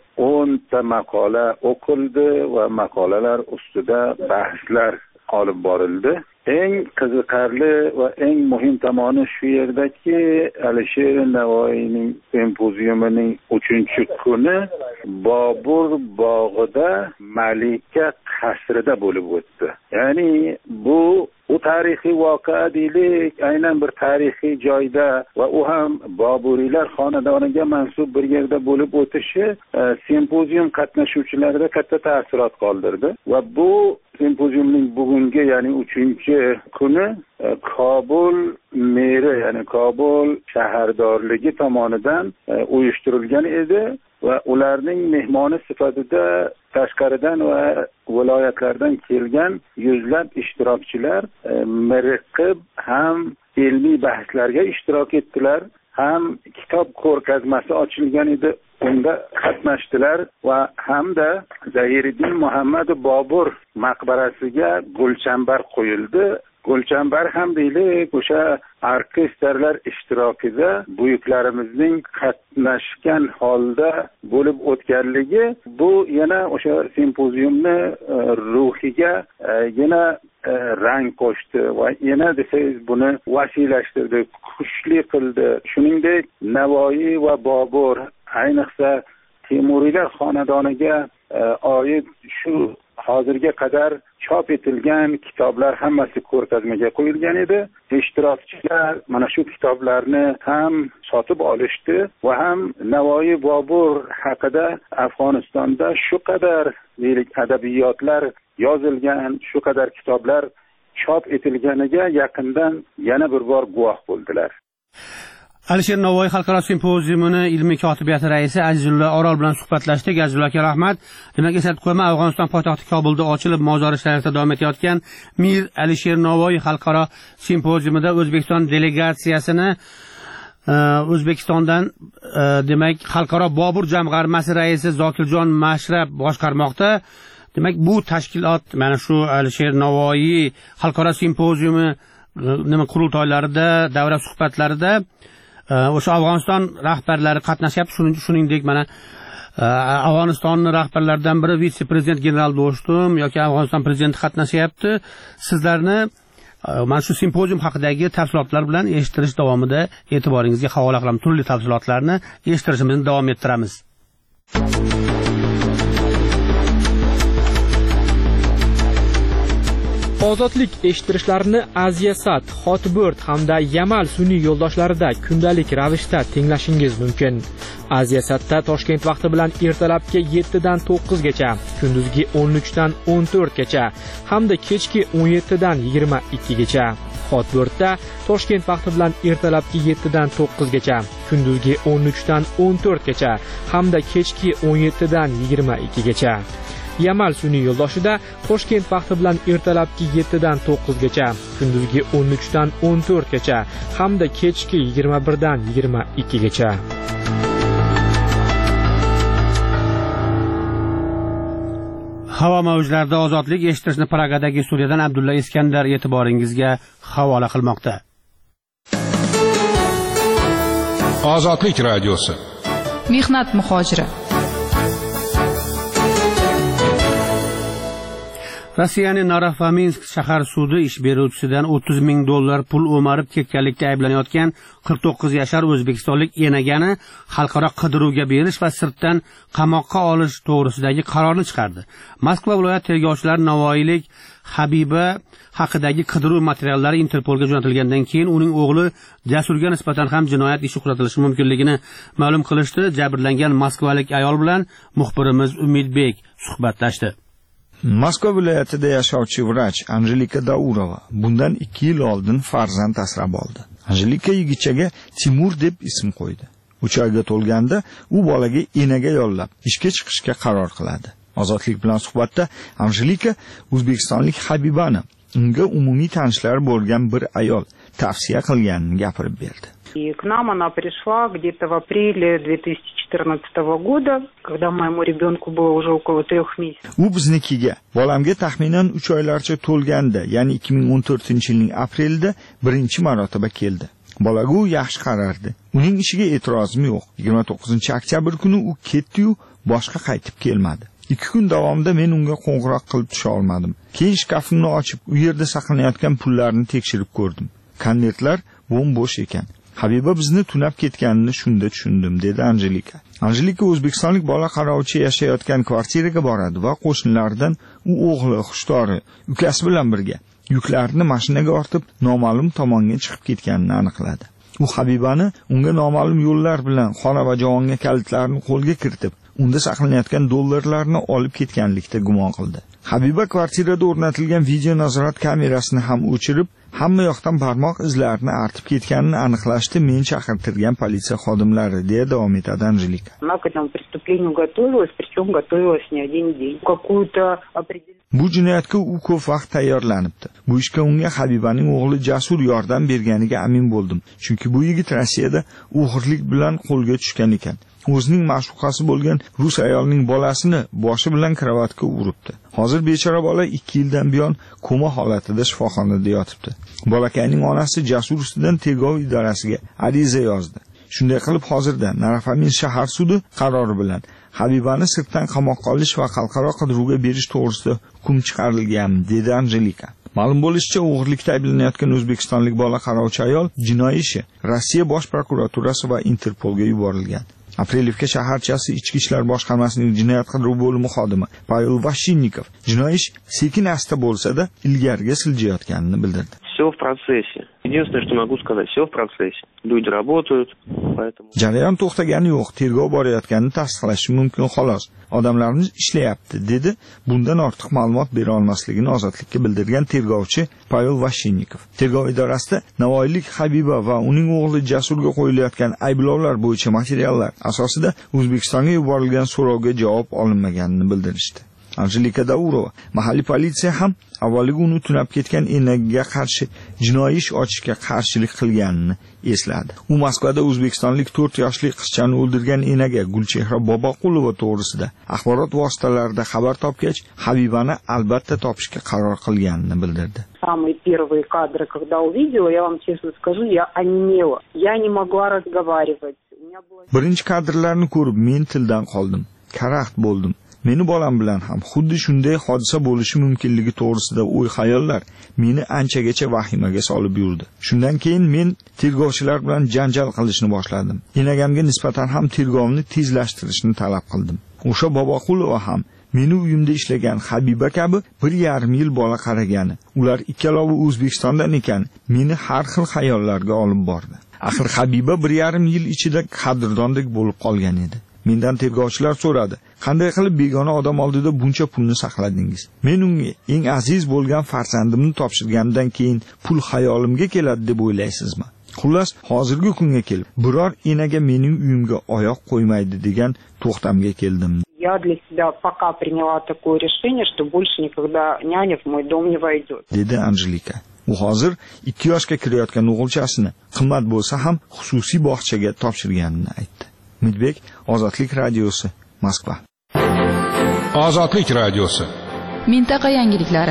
Speaker 14: 10 ta maqola o'qildi va maqolalar ustida bahslar olib borildi. Eng qiziqarli va eng muhim tomoni shu yerdaki, Alisher Navoiyning simpoziumining 3-kuni Bobur bog'ida Malika qasrida bo'lib o'tdi. Ya'ni bu tarixiy voqea deylik, aynan bir tarixiy joyda va u ham Boburiylar xonadoniga mansub bir yerda bo'lib o'tishi simpozium qatnashuvchilarida katta ta'sirot qoldirdi va bu simpoziumning bugungi, ya'ni 3-kuni Kobul meri, ya'ni Kobul shahardorligi tomonidan uyushtirilgan edi va ularning mehmoni sifatida tashqaridan va viloyatlardan kelgan yuzlab ishtirokchilar miriqib ham ilmiy bahslarga ishtirok etdilar, ham kitob ko'rgazmasi ochilgan edi, unda qatnashdilar va hamda Zahiriddin Muhammad Bobur maqbarasiga gulchambar qo'yildi. Gulchambar ham deylik, o'sha orkestrlar ishtirokida buyuklarimizning qatnashgan holda bo'lib o'tganligi, bu yana o'sha simpoziumni ruhiga yana rang qo'shdi va yana desangiz buni vasiylashtirdi, kuchli qildi. Shuningdek, Navoiy va Bobur, ayniqsa Temuriylar xonadoniga oid shu hozirga qadar chop etilgan kitoblar hammasi ko'rgazmaga qo'yilgan edi. Ishtirokchilar mana shu kitoblarni ham sotib olishdi va ham Navoiy Bobur haqida Afg'onistonda shu qadar deylik adabiyotlar yozilgan, shu qadar kitoblar chop etilganiga yaqindan yana bir bor guvoh bo'ldilar.
Speaker 1: Alisher Navoiy xalqaro simpoziumini ilmiy kotibiyati raisi Azizullo Orol bilan suhbatlashdik. Azizullo aka, rahmat. Demak, eslatib qo'yaman, Afg'oniston poytaxti Kobulda ochilib, Mozori Sharifda davom etayotgan Mir Alisher Navoiy xalqaro simpoziumida O'zbekiston delegatsiyasini O'zbekistondan demak xalqaro Bobur jamg'armasi raisi Zokirjon Mashrab boshqarmoqda. Demak, bu tashkilot mana shu Alisher Navoiy xalqaro simpoziumi qurultoylarida, davra suhbatlarida o'sha Afg'oniston rahbarlari qatnashyapti. Shuningdek mana Afg'oniston rahbarlaridan biri vitse-prezident general Do'stum yoki Afg'oniston prezidenti qatnashyapti. Sizlarni mana shu simpozium haqidagi tafsilotlar bilan eshittirish davomida e'tiboringizga havola qilamiz. Turli tafsilotlarni eshittirishimizni davom ettiramiz.
Speaker 15: Ozodlik eshittirishlarini Aziya-Sat, Hotbird hamda Yamal sun'iy yo'ldoshlarida kundalik ravishda tinglashingiz mumkin. Aziya-Satda Toshkent vaqti bilan ertalabki 7 dan 9 gacha, kunduzgi 13 dan 14 gacha hamda kechki 17 dan 22 gacha. Hotbirdda Toshkent vaqti bilan ertalabki 7 dan 9 gacha, kunduzgi 13 dan 14 gacha hamda kechki 17 dan 22 gacha. Yamal sun'iy yo'ldoshida Toshkent vaqti bilan ertalabki 7 dan 9 gacha, kunduzgi 13 dan 14 gacha hamda kechki 21 dan 22 gacha.
Speaker 1: Havo mavjlarida ozodlik eshittirishni Pragadagi studiyadan Abdulla Iskandar e'tiboringizga havola qilmoqda.
Speaker 10: Ozodlik radiosi.
Speaker 3: Mehnat muhojiri.
Speaker 1: Rossiyaning Novominsk shahar sudi ish beruvchisidan $30,000 pul o'marib ketganlikda ayblanayotgan 49 yashar o'zbekistonlik enagani xalqaro qidiruvga berish va sirtdan qamoqqa olish to'g'risidagi qarorni chiqardi. Moskva viloyat tergovchilari Navoiylik Habiba haqidagi qidiruv materiallari Interpolga jo'natilgandan keyin uning o'g'li Jasurga nisbatan ham jinoyat ishi qo'zg'atilishi mumkinligini ma'lum qilishdi. Jabrlangan moskvalik ayol bilan muxbirimiz Umidbek suhbatlashdi.
Speaker 16: Moskva viloyatida yashovchi vrach Anjelika Daurova bundan 2 yil oldin farzand asrab oldi. Anjelika yigitchaga Timur deb ism qo'ydi. 3 oyga to'lganda u bolaga enaga yollab ishga chiqishga qaror qiladi. Ozodlik bilan suhbatda Anjelika o'zbekistonlik Habibani unga umumiy tanishlari bo'lgan bir ayol tavsiya qilganini gapirib berdi.
Speaker 17: И к нам она пришла где-то в апреле 2014 года, когда моему ребенку было уже около 3 месяцев.
Speaker 16: U biznikiga bolamga taxminan 3 oylarcha to'lganda, ya'ni 2014-yilning aprelida birinchi marotaba keldi. Bolaga u yaxshi qarardi. Uning ishiga e'tirozim yo'q. 29-oktyabr kuni u ketdi-yu, boshqa qaytib kelmadi. 2 kun davomida men unga qo'ng'iroq qilib tusha olmadim. Keyin shkafimni ochib, u yerda saqlanayotgan pullarni tekshirib ko'rdim. Konvertlar bo'sh ekan. Habiba bizni tunab ketganini shunda tushundim, dedi Anjelika. Anjelika o'zbekistonlik bola qarovchi yashayotgan kvartiraga boradi va qo'shnilaridan u o'g'li, xushtori, ukasi bilan birga yuklarni mashinaga ortib noma'lum tomonga chiqib ketganini aniqladi. U Habibani unga noma'lum yo'llar bilan xona va javonga kalitlarni qo'lga kiritib, unda saqlanayotgan dollarlarni olib ketganlikda gumon qildi. Habiba kvartirada o'rnatilgan video nazorat kamerasini ham o'chirib, hamma yoqdan barmoq izlarini artib ketganini aniqlashdi men chaqirtirgan politsiya xodimlari, deya davom etadi Anjelika.
Speaker 17: Она к этому преступлению готовилась, причем готовилась не один день. Какую-то определенную...
Speaker 16: Bu jinoyatga u ko'p vaqt tayyorlanibdi. Bu ishga unga Habibaning o'g'li Jasur yordam berganiga amin bo'ldim. Chunki bu yigit Rossiyada o'g'irlik bilan qo'lga tushgan ekan. O'zining ma'shuqasi bo'lgan rus ayolning bolasini boshi bilan kravatga uribdi. Hozir bechora bola 2 yildan buyon koma holatida shifoxonada yotibdi. Bolakayning onasi Jasur ustidan tergov idorasiga ariza yozdi. Shunday qilib hozirda Novominsk shahar sudi qarori bilan Habibani sirtdan qamoqqa olish va xalqaro qidiruvga berish to'g'risida hukm chiqarilgan, dedi Anjelika. Ma'lum bo'lishicha, o'g'irlikda ayblanayotgan o'zbekistonlik bola qarovchi ayol jinoiy ishi Rossiya bosh prokuraturasi va Interpolga yuborilgan. Aprelivka shaharchasi Ichki ishlar boshqarmasining jinoyat qidiruv bo'limi xodimi Pavel Vashinnikov jinoiy ish sekin-asta bo'lsa-da ilgariga siljayotganini bildirdi.
Speaker 18: Все в процессе. Единственное, что могу сказать, все в процессе. Люди работают, поэтому...
Speaker 16: Jarayon to'xtagani yo'q, tergov borayotganini tasdiqlash mumkin xolos. Odamlarimiz ishlayapti, dedi. Bundan ortiq ma'lumot bera olmasligini ozodlikka bildirgan tergovchi Pavel Vashinnikov. Tergov idorasida Navoiylik Habiba va uning o'g'li Jasurga qo'yilayotgan ayblovlar bo'yicha materiallar asosida O'zbekistonga yuborilgan so'rovga javob olinmaganini bildirishdi. Anjelika Daurova mahalliy politsiya ham avvaliga uni tunab ketgan enagiga qarshi jinoiy ish ochishga qarshilik qilganini esladi. U Moskvada o'zbekistonlik 4 yoshli qizchani o'ldirgan enaga Gulchehra Boboqulova to'g'risida axborot vositalarida xabar topgach, Habibani albatta topishga qaror qilganini bildirdi.
Speaker 17: Самые первые кадры, когда увидела, я вам честно скажу, я онемела. Я не могла разговаривать.
Speaker 16: Birinchi kadrlarni ko'rib men tildan qoldim. karaxt bo'ldim. Meni bolam bilan ham xuddi shunday hodisa bo'lishi mumkinligi to'g'risida o'y-xayollar meni anchagacha vahimaga solib yurdi. Shundan keyin men tergovchilar bilan janjal qilishni boshladim. Enagamga nisbatan ham tergovni tezlashtirishni talab qildim. O'sha Boboqulova ham meni uyimda ishlagan Habiba kabi 1,5 yil bola qaragani. Ular ikkalovi O'zbekistondan ekan, meni har xil xayollarga olib bordi. Axir Habiba 1,5 yil ichida qadrdondek bo'lib qolgan edi. Mendan tergovchilar so'radi: "Qanday qilib begona odam oldida buncha pulni saqladingiz?" Men unga eng aziz bo'lgan farzandimni topshirgandan keyin pul xayolimga keladi deb o'ylaysizmi? Xullas, hozirgi kunga kelib biror enaga mening uyimga oyoq qo'ymaydi degan to'xtamga keldim.
Speaker 17: Я для себя пока приняла такое решение, что больше никогда няня в мой дом не войдет.
Speaker 16: Dedi Anjelika. U hozir 2 yoshga kirayotgan o'g'ilchasini qimmat bo'lsa ham xususiy bog'chaga topshirganini aytdi. Midbek, Ozodlik radiosi, Moskva.
Speaker 10: Ozodlik radiosi.
Speaker 3: Mintaqa yangiliklari.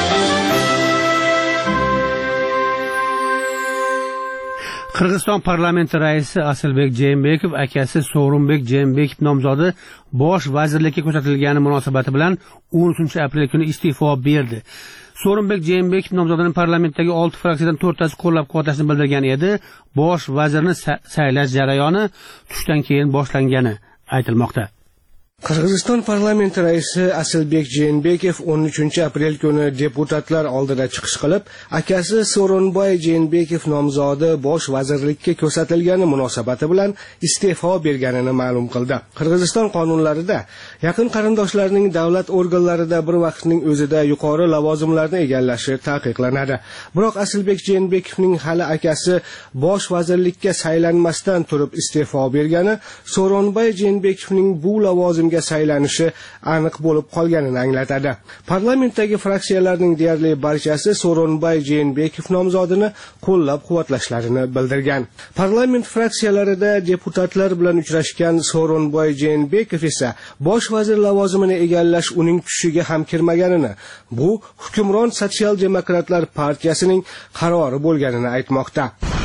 Speaker 1: Qirg'iziston parlamenti raisi Asilbek Jeenbekov akasi So'rinbek Jeenbekov nomzodi bosh vazirlikka ko'rsatilgani munosabati bilan 13 aprel kuni iste'fo berdi. So'rinbek Jeenbekov nomzodining parlamentdagi 6 fraksiyadan 4tasi qo'llab-quvvatlashni bildirgan edi. Bosh vazirni saylash jarayoni tushdan keyin boshlangani aytilmoqda.
Speaker 19: Qirg'iziston parlamenti raisi Asilbek Jeenbekov 13 aprel kuni deputatlar oldida chiqish qilib, akasi So'rinboy Jeenbekov nomzodi bosh vazirlikka ko'rsatilgani munosabati bilan iste'fo berganini ma'lum qildi. Qirg'iziston qonunlarida yaqin qarindoshlarning davlat organlarida bir vaqtning o'zida yuqori lavozimlarni egallashi taqiqlanadi. Biroq Asilbek Jeenbekovning hali akasi bosh vazirlikka saylanmasdan turib iste'fo bergani So'rinboy Jeenbekovning bu lavozim saylanishi aniq bo'lib qolganini anglatadi. Parlamentdagi fraksiyalarning deyarli barchasi So'rinboy Jeenbekov nomzodini qo'llab-quvvatlashlarini bildirgan. Parlament fraksiyalarida deputatlar bilan uchrashgan So'rinboy Jeenbekov esa bosh vazir lavozimini egallash uning tushiga ham kirmaganini, bu hukmron sotsial-demokratlar partiyasining qarori bo'lganini aytmoqda.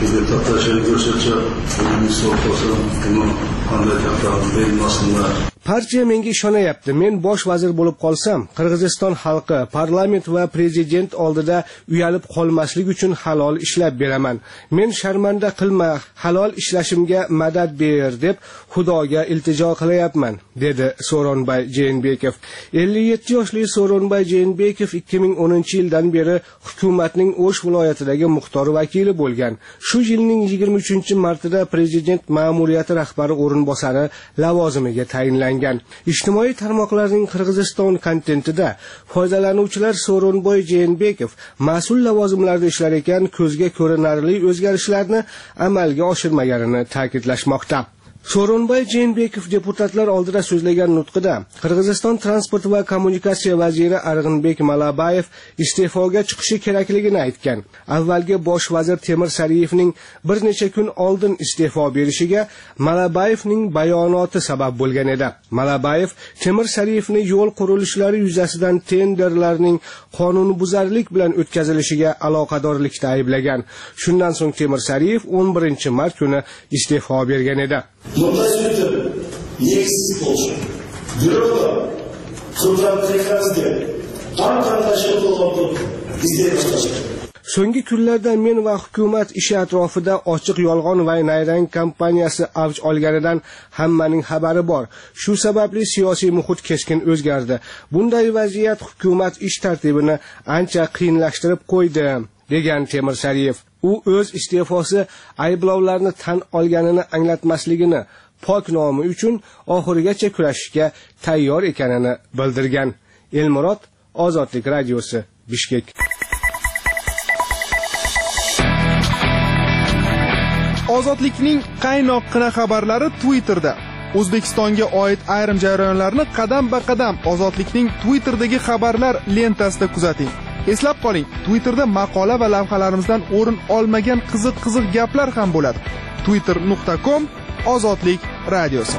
Speaker 19: Partiya menga ishonayapti. Men bosh vazir bo'lib qolsam, Qirg'iziston xalqi, parlament va prezident oldida uyalib qolmaslik uchun halol ishlab beraman. Men sharmanda qilma, halol ishlashimga madad ber deb Xudoga iltijo qilyapman, dedi So'rinboy Jeenbekov. 57 yoshli So'rinboy Jeenbekov 2010-yildan beri hukumatning O'sh viloyatidagi muxtor vakili bo'lgan. Shu yilning 23-martida prezident ma'muriyati rahbari o'rinbosari lavozimiga tayinlangan. Ijtimoiy tarmoqlarning Qirg'iziston kontentida foydalanuvchilar So'rinboy Jeenbekov mas'ul lavozimlarda ishlar ekan ko'zga ko'rinarli o'zgarishlarni amalga oshirmaganini ta'kidlashmoqda. So'rinboy Jeenbekov deputatlar oldida so'zlagan nutqida Qirg'iziston transport va kommunikatsiya vaziri Arg'inbek Malabayev iste'foga chiqishi kerakligini aytgan. Avvalgi bosh vazir Temir Sariyevning bir necha kun oldin iste'fo berishiga Malabayevning bayonoti sabab bo'lgan edi. Malabayev Temir Sariyevni yo'l qurilishlari yuzasidan tenderlarning qonunbuzarlik bilan o'tkazilishiga aloqadorlikda ayblagan. Shundan so'ng Temir Sariyev 11-mart kuni iste'fo bergan edi.
Speaker 20: Bunday so'zlar yeksiz bo'ldi. Biroq so'zlar tekrazga qanday bo'ldi?
Speaker 19: So'nggi kunlarda men va hukumat ishi atrofida ochiq yolg'on va nayrang kampaniyasi avj olganidan hammaning xabari bor. Shu sababli siyosiy muhit keskin o'zgardi. Bunday vaziyat hukumat ish tartibini ancha qiyinlashtirib qo'ydi, degan Temir Sariyev. U o'z iste'fosi ayblovlarni tan olganini anglatmasligini, pok nomi uchun oxirigacha kurashishga tayyor ekanini bildirgan. Elmurod, Ozodlik radiosi, Bishkek.
Speaker 21: Ozodlikning qaynoqqina xabarlari Twitterda. O'zbekistonga oid ayrim jarayonlarni qadam-ba-qadam Ozodlikning Twitterdagi xabarlar lentasida kuzating. Eslab qoling, Twitterda maqola va lavhalarimizdan o'rin olmagan qiziq gaplar ham bo'ladi. twitter.com/ozodlik radiosi.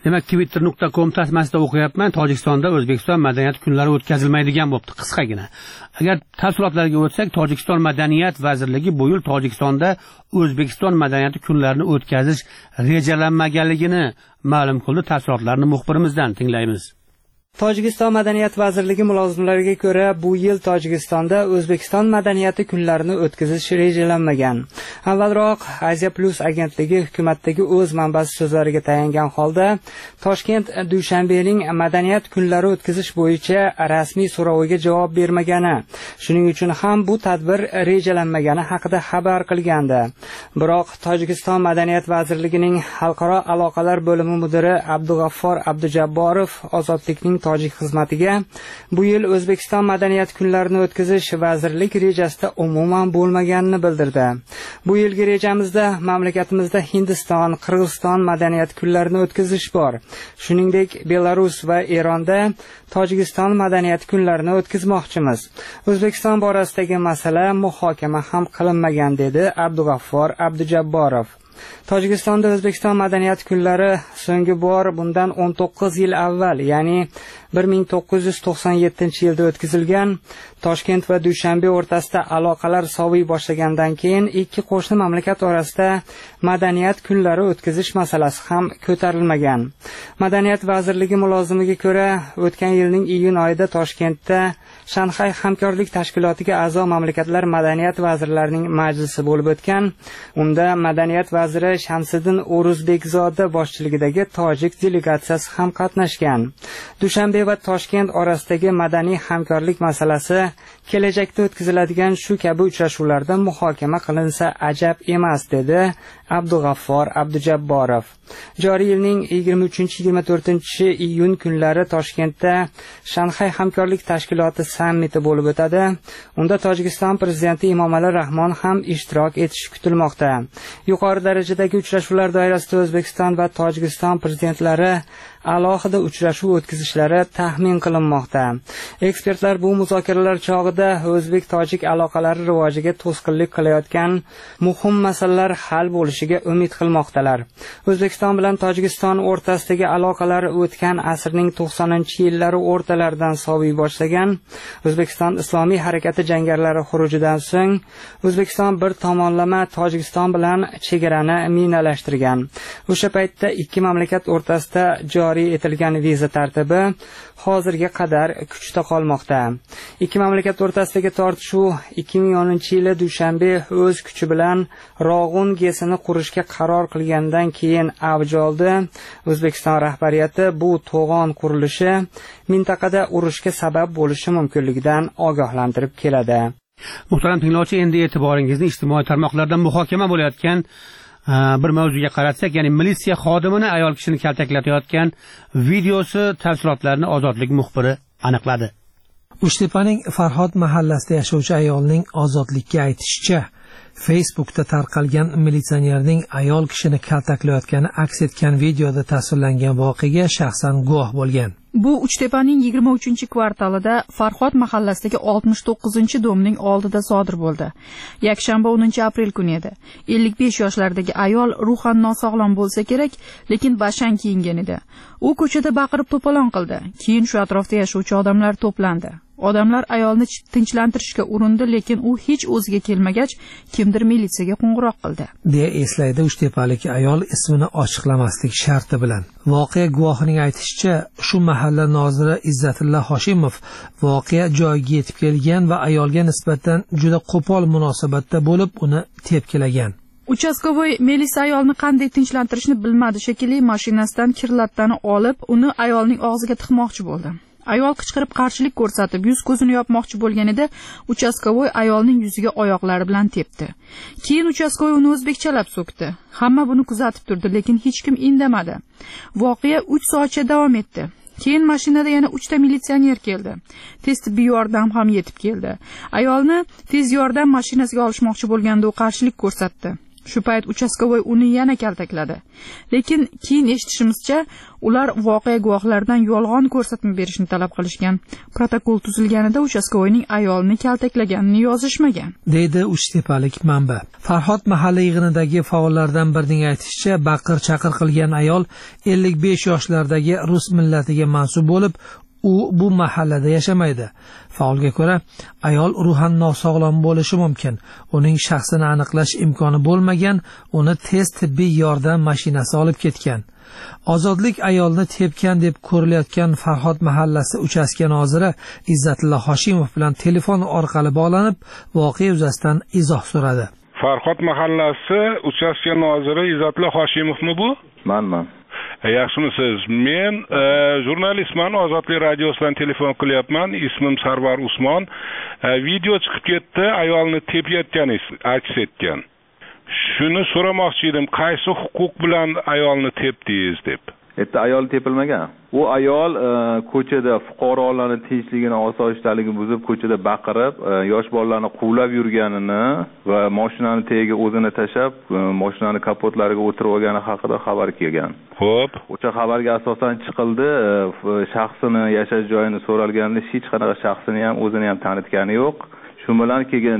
Speaker 1: Demak, twitter.com tasmasida o'qiyapman. Tojikistonda O'zbekiston madaniyat kunlari o'tkazilmaydigan bo'libdi, qisqagina. Agar tafsilotlarga o'tsak, Tojikiston Madaniyat vazirligi bu yil Tojikistonda O'zbekiston madaniyati kunlarini o'tkazish rejalanmaganligini ma'lum qildi. Tafsilotlarni muxbirimizdan tinglaymiz.
Speaker 6: Tojikiston Madaniyat vazirligi mulozimlariga ko'ra, bu yil Tojikistonda O'zbekiston madaniyati kunlarini o'tkazish rejalanmagan. Avvalroq Asia Plus agentligi hukumatdagi o'z manbasi so'zlariga tayangan holda Toshkent Dushanbening madaniyat kunlari o'tkazish bo'yicha rasmiy so'roviga javob bermagani, shuning uchun ham bu tadbir rejalanmagani haqida xabar qilgandi. Biroq Tojikiston Madaniyat vazirligining xalqaro aloqalar bo'limi mudiri Abdug'affor Abdujabborov ozodlikning tojik xizmatiga bu yil O'zbekiston madaniyat kunlarini o'tkazish vazirlik rejasida umuman bo'lmaganini bildirdi. Bu yilgi rejamizda mamlakatimizda Hindiston, Qirg'iziston madaniyat kunlarini o'tkazish bor. Shuningdek, Belarus va Eronda Tojikiston madaniyat kunlarini o'tkazmoqchimiz. O'zbekiston borasidagi masala muhokama ham qilinmagan, dedi Abdug'affor Abdujabborov. Tojikistonda O'zbekiston madaniyat kunlari so'nggi bor bundan 19 yil avval, ya'ni 1997-yilda o'tkazilgan. Toshkent va Dushanbe o'rtasida aloqalar soviy boshlagandan keyin ikki qo'shni mamlakat orasida madaniyat kunlari o'tkazish masalasi ham ko'tarilmagan. Madaniyat vazirligi mulozimiga ko'ra, o'tgan yilning iyun oyida Toshkentda Shanxay hamkorlik tashkilotiga a'zo mamlakatlar madaniyat vazirlarining majlisi bo'lib o'tgan. Unda madaniyat vaziri Shamsiddin O'ruzbekzoda boshchiligidagi tojik delegatsiyasi ham qatnashgan. Dushanbe va Toshkent orasidagi madaniy hamkorlik masalasi kelajakda o'tkaziladigan shu kabi uchrashuvlarda muhokama qilinsa ajab emas, dedi Abdug'affor Abdujabborov. Joriy yilning 23-24-iyun kunlari Toshkentda Shanxay hamkorlik tashkiloti sammiti bo'lib o'tadi. Unda Tojikiston prezidenti Emomali Rahmon ham ishtirok etishi kutilmoqda. Yuqori darajadagi uchrashuvlar doirasida O'zbekiston va Tojikiston prezidentlari alohida uchrashuv o'tkazishlari taxmin qilinmoqda. Ekspertlar bu muzokaralar chog'ida o'zbek-tojik aloqalari rivojiga to'sqinlik qilayotgan muhim masalalar hal bo'lishiga umid qilmoqdalar. O'zbekiston bilan Tojikiston o'rtasidagi aloqalar o'tgan asrning 90-yillari o'rtalaridan soviy boshlagan. O'zbekiston Islomiy harakati jangarilari xurujidan so'ng O'zbekiston bir tomonlama Tojikiston bilan chegarani minalashtirgan. O'sha paytda ikki mamlakat o'rtasida joriy etilgan viza tartibi hozirga qadar kuchda qolmoqda. Ikki mamlakat o'rtasidagi tortishuv 2010-yili Dushanbe o'z kuchi bilan Rog'un GESini qurishga qaror qilgandan keyin avj oldi. O'zbekiston rahbariyati bu to'g'on qurilishi mintaqada urushga sabab bo'lishi mumkinligidan ogohlantirib keladi.
Speaker 1: Muhtaram tinglovchi, endi e'tiboringizni ijtimoiy tarmoqlarda muhokama bo'layotgan bir mavzuga qaratsak, ya'ni militsiya xodimini ayol kishini kaltaklatayotgan videosi tafsilotlarini Ozodlik muxbiri aniqladi.
Speaker 22: Uchtepaning Farhod mahallasida yashovchi ayolning Ozodlikka aytishicha, Facebookda tarqalgan militsionerning ayol kishini kaltaklayotgani aks etgan videoda tasvirlangan voqeaga shaxsan guvoh bo'lgan.
Speaker 3: Bu Uchtepaning 23-kvartalida Farhod mahallasidagi 69-domning oldida sodir bo'ldi. Yakshanba 10-aprel kuni edi. 55 yoshlardagi ayol ruhan nosog'lom bo'lsa kerak, lekin bashang kiyingan edi. U ko'chada baqirib to'polon qildi. Keyin shu atrofda yashovchi odamlar to'plandi. Odamlar ayolni tinchlantirishga urindi, lekin u hech o'ziga kelmagach, kimdir militsiyaga qo'ng'iroq qildi,
Speaker 22: deya eslaydi uchtepalik ayol ismini ochiqlamaslik sharti bilan. Voqea guvohining aytishicha, shu mahalla noziri Izzatilla Hoshimov voqea joyiga yetib kelgan va ayolga nisbatan juda qo'pol munosabatda bo'lib, uni tepkilagan.
Speaker 3: Uchastkovoy militsiya ayolni qanday tinchlantirishni bilmadi shekilli, mashinasidan kirlattani olib, uni ayolning og'ziga tiqmoqchi bo'ldi. Ayol qichqirib qarshilik ko'rsatib, yuz-ko'zini yopmoqchi bo'lganida uchastkovoy ayolning yuziga oyoqlari bilan tepdi. Keyin uchastkovoy uni o'zbekchalab so'kdi. Hamma buni kuzatib turdi, lekin hech kim indamadi. Voqea 3 soatcha davom etdi. Keyin mashinada yana 3 ta militsioner keldi. Tez tibbiy yordam ham yetib keldi. Ayolni tez yordam mashinasiga olishmoqchi bo'lganda u qarshilik ko'rsatdi. Shu payt uchastkovoy uni yana kaltakladi. Lekin keyin eshitishimizcha, ular voqea guvohlaridan yolg'on ko'rsatma berishni talab qilishgan. Protokol tuzilganida uchastkovoyning ayolni kaltaklaganini yozishmagan, deydi Uchtepalik manba. Farhod mahalla yig'inidagi faollardan birining aytishicha, baqir-chaqir qilgan ayol 55 yoshlardagi rus millatiga mansub bo'lib, u bu mahallada yashamaydi. Faolga ko'ra, ayol ruhan nosog'lom bo'lishi mumkin. Uning shaxsini aniqlash imkoni bo'lmagan, uni tez tibbiy yordam mashinasi olib ketgan. Ozodlik ayolni tepgan deb ko'rilayotgan Farhod mahallasi uchastka noziri Izzatilla Hoshimov bilan telefon orqali bog'lanib, voqea yuzasidan izoh so'radi.
Speaker 10: Farhod mahallasi uchastka noziri Izzatilla Hoshimovmi bu?
Speaker 4: Men.
Speaker 10: Yaxshimisiz? Men jurnalistman, Ozodlik radiosidan telefon qilyapman. Ismim Sarvar Usmon. Video chiqib ketdi, ayolni tepayotganingiz aks etgan. Shuni so'ramoqchi edim, qaysi huquq bilan ayolni tepdingiz deb.
Speaker 4: Ayol tepilmagan. U ayol ko'chada fuqarolarning tinchligini, osoyishtaligini buzib, ko'chada baqirib, yosh bolalarni quvlab yurganini va mashinani tagiga o'zini tashab, mashinani kapotlariga o'tirib olgani haqida xabar kelgan.
Speaker 10: Xo'p.
Speaker 4: O'sha xabarga asosan chiqildi, shaxsini, yashash joyini so'ralganda hech qanaqa shaxsini ham, o'zini ham tanitgani yo'q. Shu bilan keyin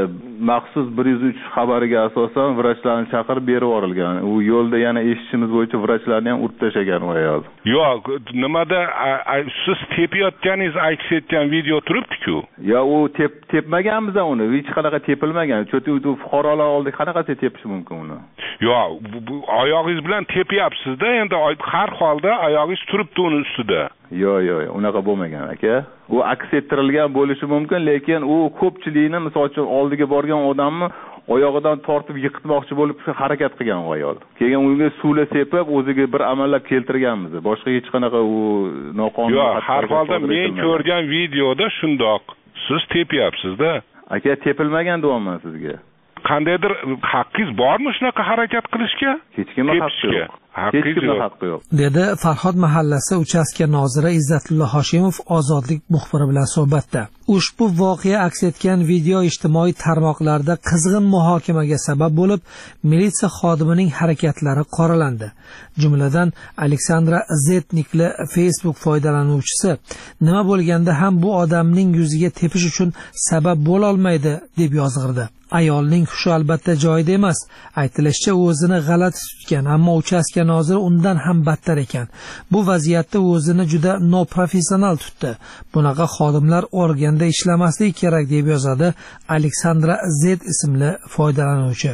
Speaker 4: maxsus 103 xabariga asosan vrachlarni chaqirib berib yuborilgan. U yo'lda yana eshitishimiz bo'yicha vrachlarni ham urib tashagan u ayol.
Speaker 10: Yo'q, nimada siz tepayotganingiz aks etgan video turibdi-ku.
Speaker 4: Ya u tepmaganmiz uni, hech qanaqa tepilmagan. Chunki u fuqarolar oldida qanaqa tepish mumkin uni?
Speaker 10: Yo'q, oyog'ingiz bilan tepyapsiz-da, endi har holda oyog'ingiz turibdi uning ustida.
Speaker 4: Yo'q, unaqa bo'lmagan aka. U aks ettirilgan bo'lishi mumkin, lekin u ko'pchilikni, misol uchun oldiga borgan odamni oyog'idan tortib yiqitmoqchi bo'lib harakat qilgan u ayol. Keyin unga suvla sepib, o'ziga bir amallab keltirganmiz. Boshqa hech qanaqa u noqonuniy.
Speaker 10: Yo'q, har holda men ko'rgan videoda shundoq. Siz tepyapsiz-da.
Speaker 4: Aka, tepilmagan deyapman sizga.
Speaker 10: Qandaydir haqqingiz bormi shunaqa harakat qilishga?
Speaker 4: Hech kimga haqqi yo'q. Hech kimga haqqi yo'q,
Speaker 22: dedi Farhod mahallasi uchastka noziri Izzatilla Hoshimov Ozodlik muxbiri bilan suhbatda. Ushbu voqea aks etgan video ijtimoiy tarmoqlarda qizg'in muhokamaga sabab bo'lib, militsiya xodimining harakatlari qoralandi. Jumladan Aleksandra Zetnikli Facebook foydalanuvchisi nima bo'lganda ham bu odamning yuziga tepish uchun sabab bo'la olmaydi deb yozg'irdi. Ayolning hushi albatta joyida emas. Aytilishicha, u o'zini g'alati tutgan, ammo uchastka noziri undan ham battar ekan. Bu vaziyatda o'zini juda noprofessional tutdi. Bunaqa xodimlar organda ishlamasligi kerak deb yozadi Aleksandra Z ismli foydalanuvchi.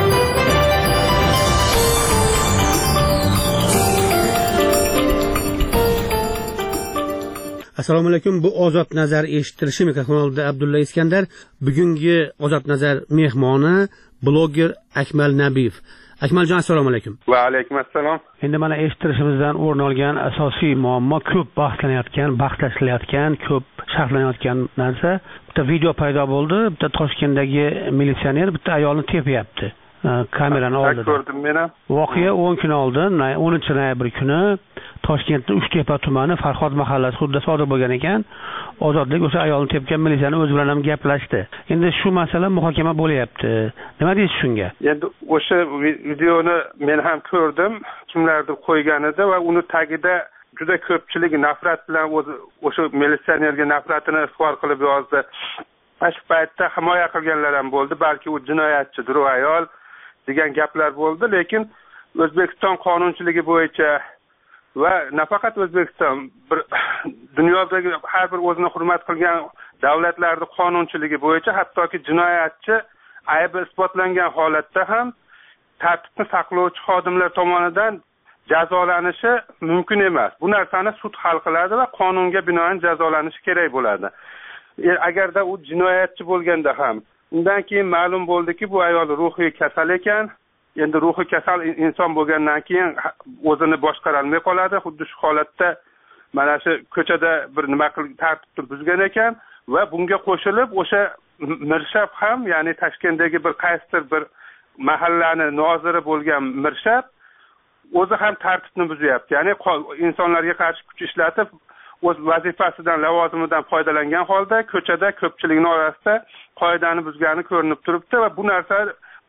Speaker 1: Assalomu alaykum. Bu Ozod Nazar eshitilishi mikrofon oldida Abdulla Iskandar. Bugungi Ozod Nazar mehmoni bloger Akmal Nabiyev. Akmaljon, assalomu alaykum.
Speaker 7: Va alaykum assalom.
Speaker 1: Endi mana eshitirishimizdan o'rin olgan asosiy muammo, ko'p bahslashilayotgan, ko'p sharhlanayotgan narsa. Bitta video paydo bo'ldi. Bitta Toshkentdagi militsioner bitta ayolni tepyapti. Kamerani oldida.
Speaker 7: Ko'rdim men ham.
Speaker 1: Voqea 10 kun oldin, 10-noyabr kuni Toshkentning Uchtepa tumani Farhod mahallasi hududida sodir bo'lgan ekan. Ozodlik o'sha ayolni tepgan militsiyani o'zi bilan ham gaplashdi. Endi shu masala muhokama bo'lyapti. Nima deysiz shunga?
Speaker 7: Endi o'sha videoni men ham ko'rdim, kimlardir qo'yganida va uni tagida juda ko'pchilik nafrat bilan o'sha militsionerga nafratini izhor qilib yozdi. Shu paytda himoya qilganlar ham bo'ldi, balki u jinoyatchidir u ayol degan gaplar bo'ldi, lekin O'zbekiston qonunchiligi bo'yicha va nafaqat O'zbekiston, dunyodagi har bir o'zini hurmat qilgan davlatlarning qonunchiligi bo'yicha hattoki jinoyatchi aybi isbotlangan holatda ham tartibni saqlovchi xodimlar tomonidan jazolanishi mumkin emas. Bu narsani sud hal qiladi va qonunga binoan jazolanishi kerak bo'ladi. Agarda u jinoyatchi bo'lganda ham undan keyin ma'lum bo'ldiki bu ayol ruhiy kasal ekan. Endi ruhi kasal inson bo'lgandan keyin o'zini boshqara olmay qoladi. Xuddi shu holatda mana shu ko'chada bir nima qilib tartibni buzgan ekan va bunga qo'shilib o'sha Mirshab ham, ya'ni Toshkentdagi bir qaysidir bir mahallani noziri bo'lgan Mirshab o'zi ham tartibni buzyapti. Ya'ni insonlarga qarshi kuch ishlatib o'z vazifasidan, lavozimidan foydalangan holda ko'chada ko'pchilikning orasida qoidani buzgani ko'rinib turibdi va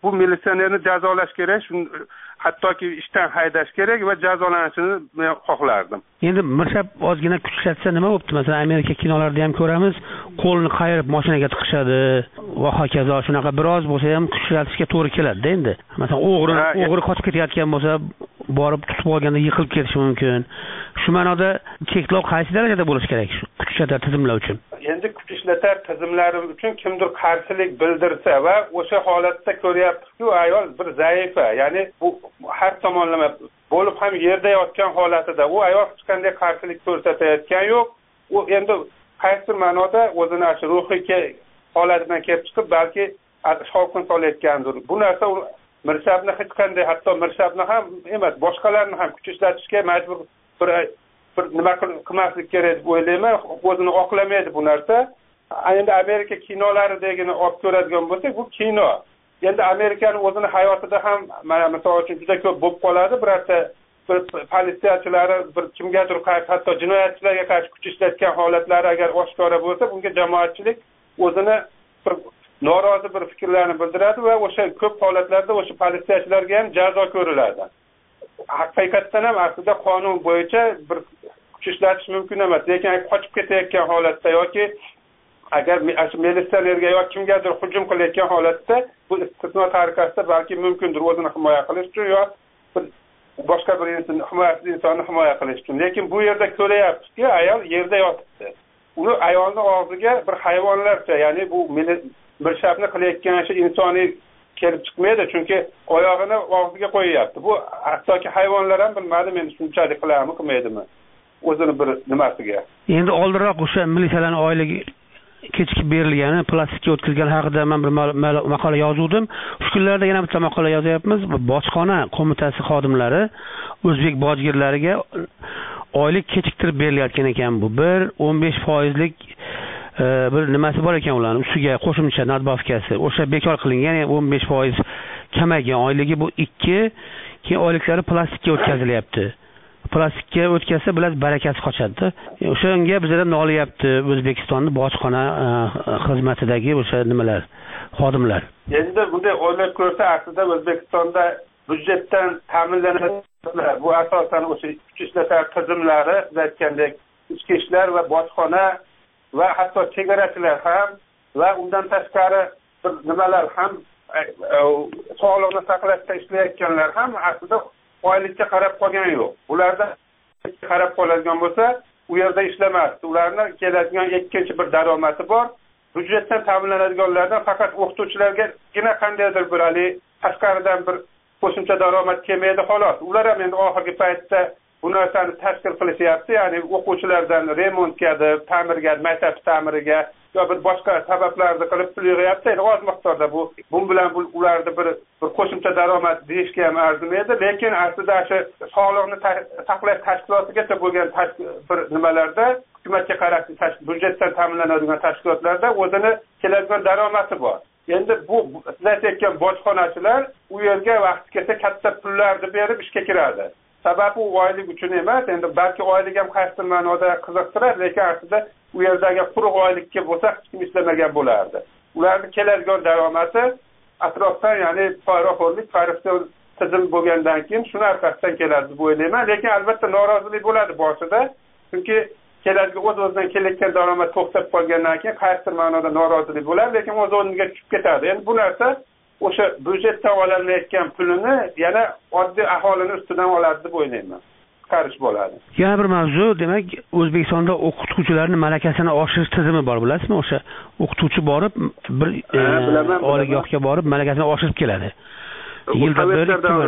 Speaker 7: bu militsionerni jazolash kerak, hattoki ishdan haydash kerak va jazolanishini men xohlardim.
Speaker 1: Endi mirshab ozgina kuch ishlatsa nima bo'pti? Masalan, Amerika kinolarida ham ko'ramiz, qo'lni qayirib mashinaga tiqishadi va hokazo. Shunaqa biroz bo'lsa ham kuch ishlatishga to'g'ri keladi-da endi. Masalan, o'g'ri qochib ketayotgan bo'lsa, borib tutib olganda yiqilib ketishi mumkin. Shu ma'noda cheklov qaysi darajada bo'lishi kerak shu kuch ishlatar tizimlar uchun?
Speaker 7: Endi kuch ishlatar tizimlari uchun kimdir qarshilik bildirsa va o'sha holatda ko'ryapti-ku, ayol bir zaifa, ya'ni bu har tomonlama bo'lib ham yerda yotgan holatida u ayol hech qanday qarshilik ko'rsatayotgan yo'q. U endi qaysi ma'noda o'zini shu ruhiy holatidan kelib chiqib, balki shovqin solayotgandir. Bu narsa mirshabni hech qanday, hatto mirshabni ham emas, boshqalarni ham kuch ishlatishga majbur bir nima qilmaslik kerak deb o'ylayman. O'zini oqlamaydi bu narsa. Endi Amerika kinolaridagini olib ko'radigan bo'lsak, bu kino. Endi Amerikaning o'zini hayotida ham mana misol uchun juda ko'p bo'lib qoladi. Birorta politsiyachilari bir kimgadir qarshi, hatto jinoyatchilarga qarshi kuch ishlatgan holatlari agar oshkora bo'lsa, bunga jamoatchilik o'zini bir norozi bir fikrlarni bildiradi va o'sha ko'p holatlarda o'sha politsiyachilarga ham jazo ko'riladi. Haqiqatdan ham aslida qonun bo'yicha bir kuch ishlatish mumkin emas, lekin qochib ketayotgan holatda yoki agar militsionerga yoki kimgadir hujum qilayotgan holatda bu istisno tariqasida balki mumkindir o'zini himoya qilish uchun yoki boshqa bir himoyasiz insonni himoya qilish uchun. Lekin bu yerda ko'ryapti-ki, ayol yerda yotibdi. Uni ayolni og'ziga bir hayvonlarcha, ya'ni bu mirshabni qilayotgan shu insoniy kelib chiqmaydi, chunki oyog'ini og'ziga qo'yyapti. Bu hattoki hayvonlar ham bilmadim endi shunchalik qiladimi, qilmaydimi o'zini bir nimasiga.
Speaker 1: Endi oldinroq o'sha militsiyalarning oyligi kechikib berilgani, plastikka o'tkazgan haqida men bir maqola yozuvdim. Shu kunlarda yana bitta maqola yozyapmiz. Bojxona qo'mitasi xodimlari o'zbek bojgirlariga oylik kechiktirib berilayotgan ekan bu. 15%lik bir nimasi bor ekan ularning ustiga qo'shimcha nadbavkasi. O'sha bekor qilingan, ya'ni 15% kamaygan oyligi bu 2, keyin oyliklari plastikka o'tkazilyapti. Plastikka o'tkazsa bilas barakasi qochadi. O'shanga bizlar nolyapti O'zbekistonning bojxona xizmatidagi o'sha nimalar, xodimlar.
Speaker 7: Endi bunday o'ylab ko'rsa, aslida O'zbekistonda byudjetdan ta'minlanadigan bu asosan o'sha kuch ishlatar tizimlari, siz aytgandek ichki ishlar va bojxona va hatto chegarachilar ham va undan tashqari bir nimalar ham sog'liqni saqlashda ishlayotganlar ham aslida oylikka qarab qolgani yo'q. Ularda qarab qoladigan bo'lsa, u yerda ishlamasdi. Ularning keladigan ikkinchi bir daromadi bor. Byudjetdan ta'minlanadiganlardan faqat o'qituvchilargagina qandaydir bir tashqaridan bir qo'shimcha daromad kelmaydi xolos. Ular ham endi oxirgi paytda bu narsani tashkil qilishyapti, ya'ni o'quvchilardan remontga, ta'mirga, maktab ta'miriga yoki bir boshqa sabablarni qilib pul yig'yapti. Endi oz miqdorda bu bilan ularni bir qo'shimcha daromad deyishga ham arzimaydi, lekin aslida shu sog'liqni saqlash tashkilotigacha bo'lgan bir nimalarda hukumatga qarashli byudjetdan ta'minlanadigan tashkilotlarda o'zini keladigan daromadi bor. Endi bu siz aytayotgan bojxonachilar u yerga vaqti kelsa katta pullarni berib ishga kiradi. Sababi u oylik uchun emas, endi balki oylik ham qaysi ma'noda qiziqtiradi, lekin aslida u yerdagi quruq oylikka bo'lsa hech kim ishlamagan bo'lardi. Ularning keladigan daromadi atrofdan, ya'ni poraxo'rlik, korrupsiya tizim bo'lgandan keyin shuni orqasidan keladi deb o'ylayman, lekin albatta norozilik bo'ladi boshida, chunki keladigan o'z-o'zidan kelayotgan daromad to'xtab qolgandan keyin qaysi ma'noda norozilik bo'ladi, lekin o'z o'rniga tushib ketadi. Endi bu narsa o'sha byudjetdan olinayotgan pulini yana oddiy aholini ustidan oladi deb o'ylayman. Qarish bo'ladi.
Speaker 1: Yana bir mavzu, demak, O'zbekistonda o'qituvchilarning malakasini oshirish tizimi bor, bilasizmi? O'sha o'qituvchi borib bir oliygohga borib malakasini oshirib keladi. Yilda bir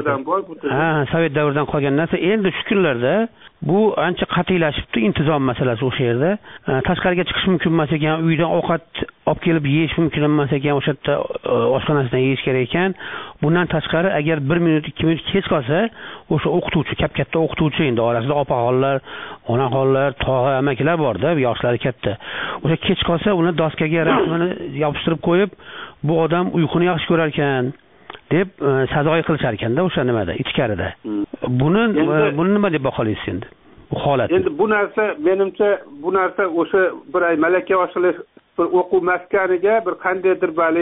Speaker 1: Sovet davridan qolgan narsa. Endi shu kunlarda bu ancha qat'iylashibdi, intizom masalasi o'sha yerda. Tashqariga chiqish mumkin emas ekan, uydan ovqat olib kelib yeyish mumkin emas ekan, o'sha yerda oshxonasidan yeyish kerak ekan. Bundan tashqari agar 1 minut 2 minut kech qolsa, o'sha o'qituvchi, katta o'qituvchi, endi orasida opaxonlar, onaxonlar, tog'a, amakilar bor-da, yoshlari katta. O'sha kech qolsa, uni doskaga rasmini yopishtirib qo'yib, bu odam uyquni yaxshi ko'rar ekan deb sazoyi qilishar ekanda o'sha nimada, ichkarida. Buni nima deb baholaysiz endi? Bu holat.
Speaker 7: Endi bu narsa menimcha o'sha bir malaka oshirish bir o'quv maskaniga bir qandaydir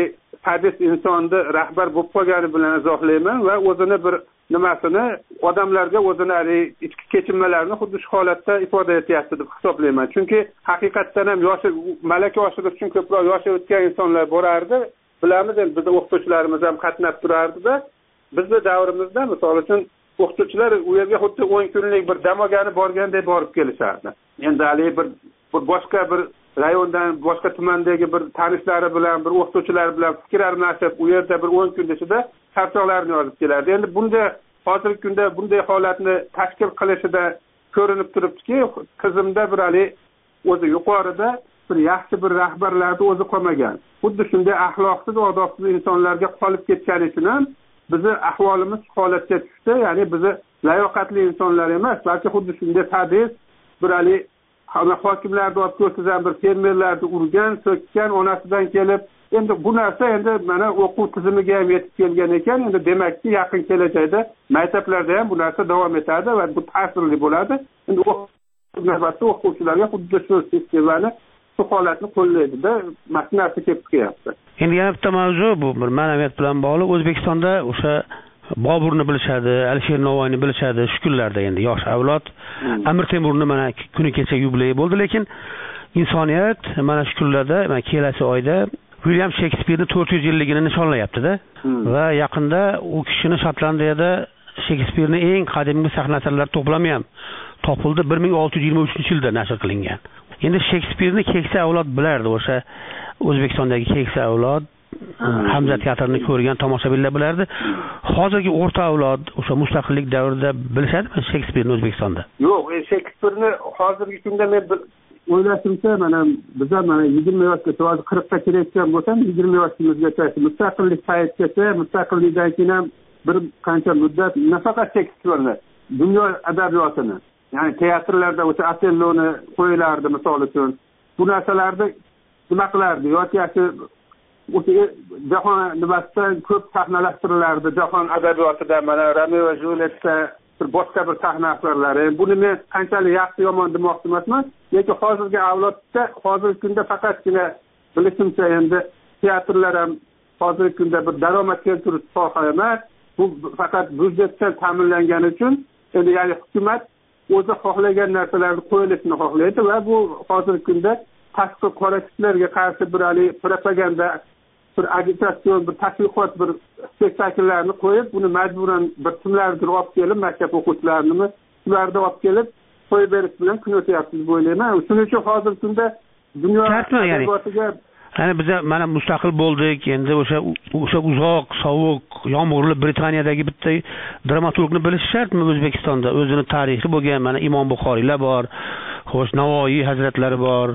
Speaker 7: sadist insonni rahbar bo'lib qolgani bilan izohlayman va o'zini bir nimasini odamlarga o'zini ichki kechinmalarini xuddi shu holatda ifoda etyapti deb hisoblayman. Chunki haqiqatdan ham yoshi malaka oshirish uchun ko'proq yoshi o'tgan insonlar borardi. Bilamiz, endi bizning o'qituvchilarimiz ham qatnab turardi-da. Bizning davrimizda misol uchun o'qituvchilar u yerga xuddi 10 kunlik bir dam olgani borgandek borib kelishardi. Endi hali bir boshqa bir rayondan, boshqa tumandagi bir tanishlari bilan, bir o'qituvchilar bilan fikr almashib, u yerda bir 10 kun ichida charchoqlarini yozib kelardi. Endi bunda hozirgi kunda bunday holatni tashkil qilishida ko'rinib turibdiki, tizimda bir hali o'zi yuqorida bir yaxshi bir rahbarlarni o'zi qolmagan. Xuddi shunday axloqsiz, odobsiz insonlarga qolib ketgani uchun ham bizni ahvolimiz holatga tushdi. Ya'ni bizni layoqatli insonlar emas, balki xuddi shunday sadist bir hali hokimlarni olib ko'rsatgan bir fermerlarni urgan, so'kkan, onasidan kelib, endi bu narsa endi mana o'quv tizimiga ham yetib kelgan ekan. Endi demakki, yaqin kelajakda maktablarda ham bu narsa davom etadi va bu ta'sirli bo'ladi. Endi navbatda o'quvchilarga xuddi shu sistemani, shu holatni qo'llaydi-da, mashinasi kelib chiqyapti.
Speaker 1: Endi yana bitta mavzu bu bir ma'naviyat bilan bog'liq. O'zbekistonda o'sha Boburni bilishadi, Alisher Navoiyni bilishadi, shu kunlarda endi yosh avlod. Amir Temurni mana kuni kecha yubiley bo'ldi, lekin insoniyat mana shu kunlarda, mana kelasi oyda William Shakespeare'ning 400 yilligini nishonlayapti-da. Va yaqinda u kishini Shotlandiyada Shakespeare'ning eng qadimgi sahna asarlari to'plami ham topildi, 1623-yilda nashr qilingan. Endi Shakespeare'ni keksa avlod bilardi, o'sha O'zbekistondagi keksa avlod Hamza teatrini ko'rgan tomoshabinlar bilardi. Hozirgi o'rta avlod o'sha mustaqillik davrida bilishadimi Shakespeare'ni O'zbekistonda?
Speaker 7: Yo'q, Shakespeare'ni hozirgi kunda men o'ylashimcha mana biz ham mana 20 yoshgacha, hozir 40 ga kirayotgan bo'lsam, 20 yoshimizgacha mustaqillik paytgacha, mustaqillikdan keyin ham bir qancha muddat nafaqat Shakespeare'ni, dunyo adabiyotini, ya'ni teatrlarda o'sha Otelloni qo'yilardi misol uchun. Bu narsalarni nima qilardi yoki o'sha jahon nimasidan ko'p sahnalashtiriladi. Jahon adabiyotida mana Romeo va Julietda bir boshqa bir sahna asarlari. Buni men qanchalik yaxshi yomon demoqchi emasman, lekin hozirgi avlodda hozirgi kunda faqatgina bilishimcha endi teatrlar ham hozirgi kunda bir daromad keltiruvchi soha emas. Bu faqat byudjetdan ta'minlangani uchun endi ya'ni hukumat o'zi xohlagan narsalarni qo'yilishini xohlaydi va bu hozirgi kunda tashqi qora kuchlarga qarshi bir hali propaganda, bir agitatsiyon, bir tashviqot, bir spektakllarni qo'yib, buni majburan bir kimlardir olib kelib, maktab o'quvchilarini ularni olib kelib qo'yib berish bilan kun o'tyapti deb o'ylayman. Shuning uchun hozirgi kunda dunyo adabiyatiga
Speaker 1: Hani biz mana mustaqil bo'ldik, endi o'sha uzoq, sovuq, yomg'irli Britaniyadagi bitta dramaturgni bilish shartmi O'zbekistonda? O'zini tarixi bo'lgan, mana Imom Buxoriylar bor, xo'sh Navoiy hazratlari bor,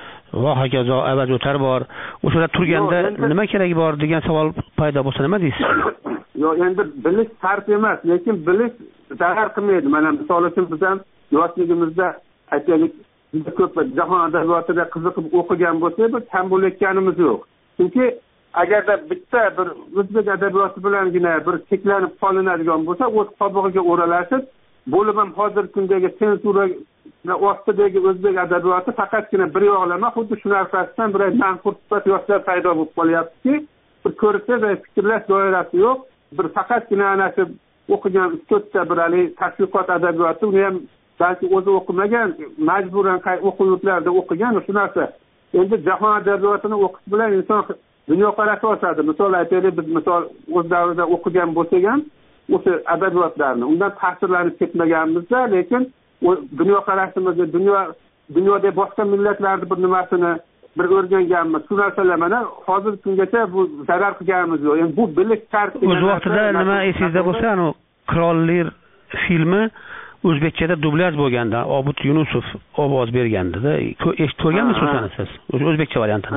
Speaker 1: va hokazo avaz o'tar bor. O'shada turganda nima keragi bor degan savol paydo bo'lsa nima deysiz?
Speaker 7: Yo'q, endi bilish shart emas, lekin bilish zarar qilmaydi. Mana misol uchun biz ham yoshligimizda aytaylik juda ko'p jahon adabiyotida qiziqib o'qigan bo'lsak, biz kam bo'layotganimiz yo'q. Chunki agarda bitta bir o'zbek adabiyoti bilangina bir cheklanib qolinadigan bo'lsa, o'z qobig'iga o'ralashib, bo'lib ham hozirgi kundagi sensura ostidagi o'zbek adabiyoti faqatgina bir yo'lama, xuddi shu narsasidan bir manfur sifat yoshlar paydo bo'lib qolyaptiki, bir ko'rish va fikrlash doirasi yo'q. Bir faqatgina ana shu o'qigan ustozda bir hali tashviqot adabiyoti, uni ham balki o'zi o'qimagan, majburan o'quvchilarda o'qigan shu narsa. Endi jahon adabiyotini o'qish bilan inson dunyoqarashi oshadi. Misol aytaylik, biz misol o'z davrida o'qigan bo'lsak ham o'sha adabiyotlarni undan ta'sirlanib ketmaganmizda, lekin dunyoqarashimizga, dunyoda boshqa millatlarning bir nimasini bir o'rganganmiz. Shu narsalar mana hozir kungacha bu zarar qilganimiz yo'q. Endi bu bilish shart.
Speaker 1: O'z vaqtida nima esingizda bo'lsa, Qirollar filmi o'zbekchada dublyaj bo'lganda Obid Yunusov ovoz berganda-da, ko'rganmisiz siz? O'zbekcha variantini.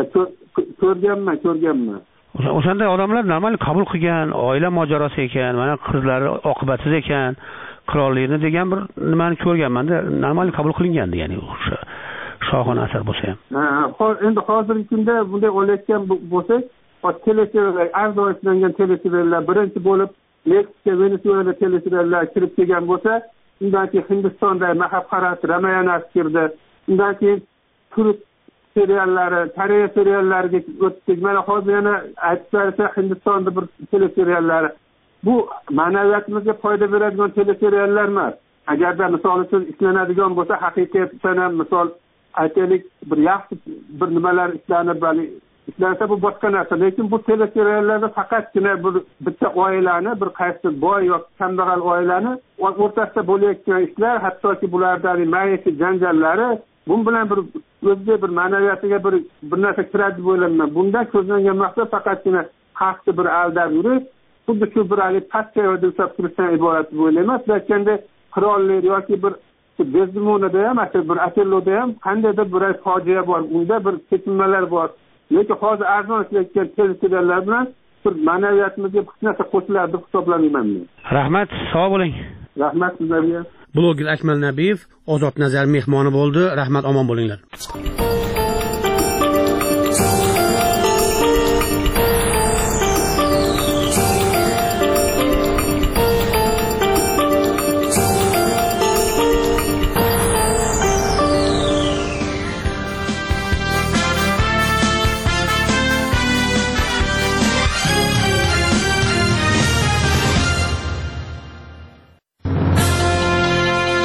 Speaker 1: Ko'rganman. O'shanda odamlar normal qabul qilgan, oila mojarosi ekan, mana qizlari oqibatsiz ekan, qirollikni degan bir nimani ko'rganman-da, normal qabul qilingandi, ya'ni o'sha shohona asar bo'lsa ham.
Speaker 7: Endi hozirgi kunda bunday o'ylayotgan bo'lsak, teleseriallar, arzonlangan teleseriallar birinchi bo'lib Meksika, Venezuela teleseriallar kirib kelgan bo'lsa, undan keyin Hindistonda Mahab Qarat, Ramayana kirdi. Undan keyin turk seriallari, Koreya seriallariga o'tdik. Mana hozir yana aytsa Hindistonda bir teleseriallari. Bu ma'naviyatimizga foyda beradigan teleseriallar emas. Agarda misol uchun ishlanadigan bo'lsa, haqiqatan ham misol aytaylik bir yaxshi bir nimalar ishlansa bu boshqa narsa. Lekin bu teleseriallarda faqatgina bitta oilani, bir qaysi boy yoki kambag'al oilani o'rtasida bo'layotgan ishlar, hattoki bulardan maishiy janjallari, bu bilan bir o'ziga bir ma'naviyatiga bir narsa kiradi deb o'ylayman. Bundan ko'zlangan maqsad faqatgina xalqni bir aldab yurish, xuddi shu bir pastga yordamlab turishdan iborat deb o'ylayman. Lekin qirollar yoki bir Bezdimonada ham, bir Atelloda ham qandaydir bir fojia bor, unda bir ketinmalar bor. Lekin hozir arzon ishlayotgan teleseriallar bilan bir ma'naviyatimizga hech narsa qo'shiladi deb hisoblamayman men.
Speaker 1: Rahmat, sog' bo'ling.
Speaker 7: Rahmat sizlarga.
Speaker 1: Bloger Akmal Nabiyev Ozod Nazar mehmoni bo'ldi. Rahmat, omon bo'linglar.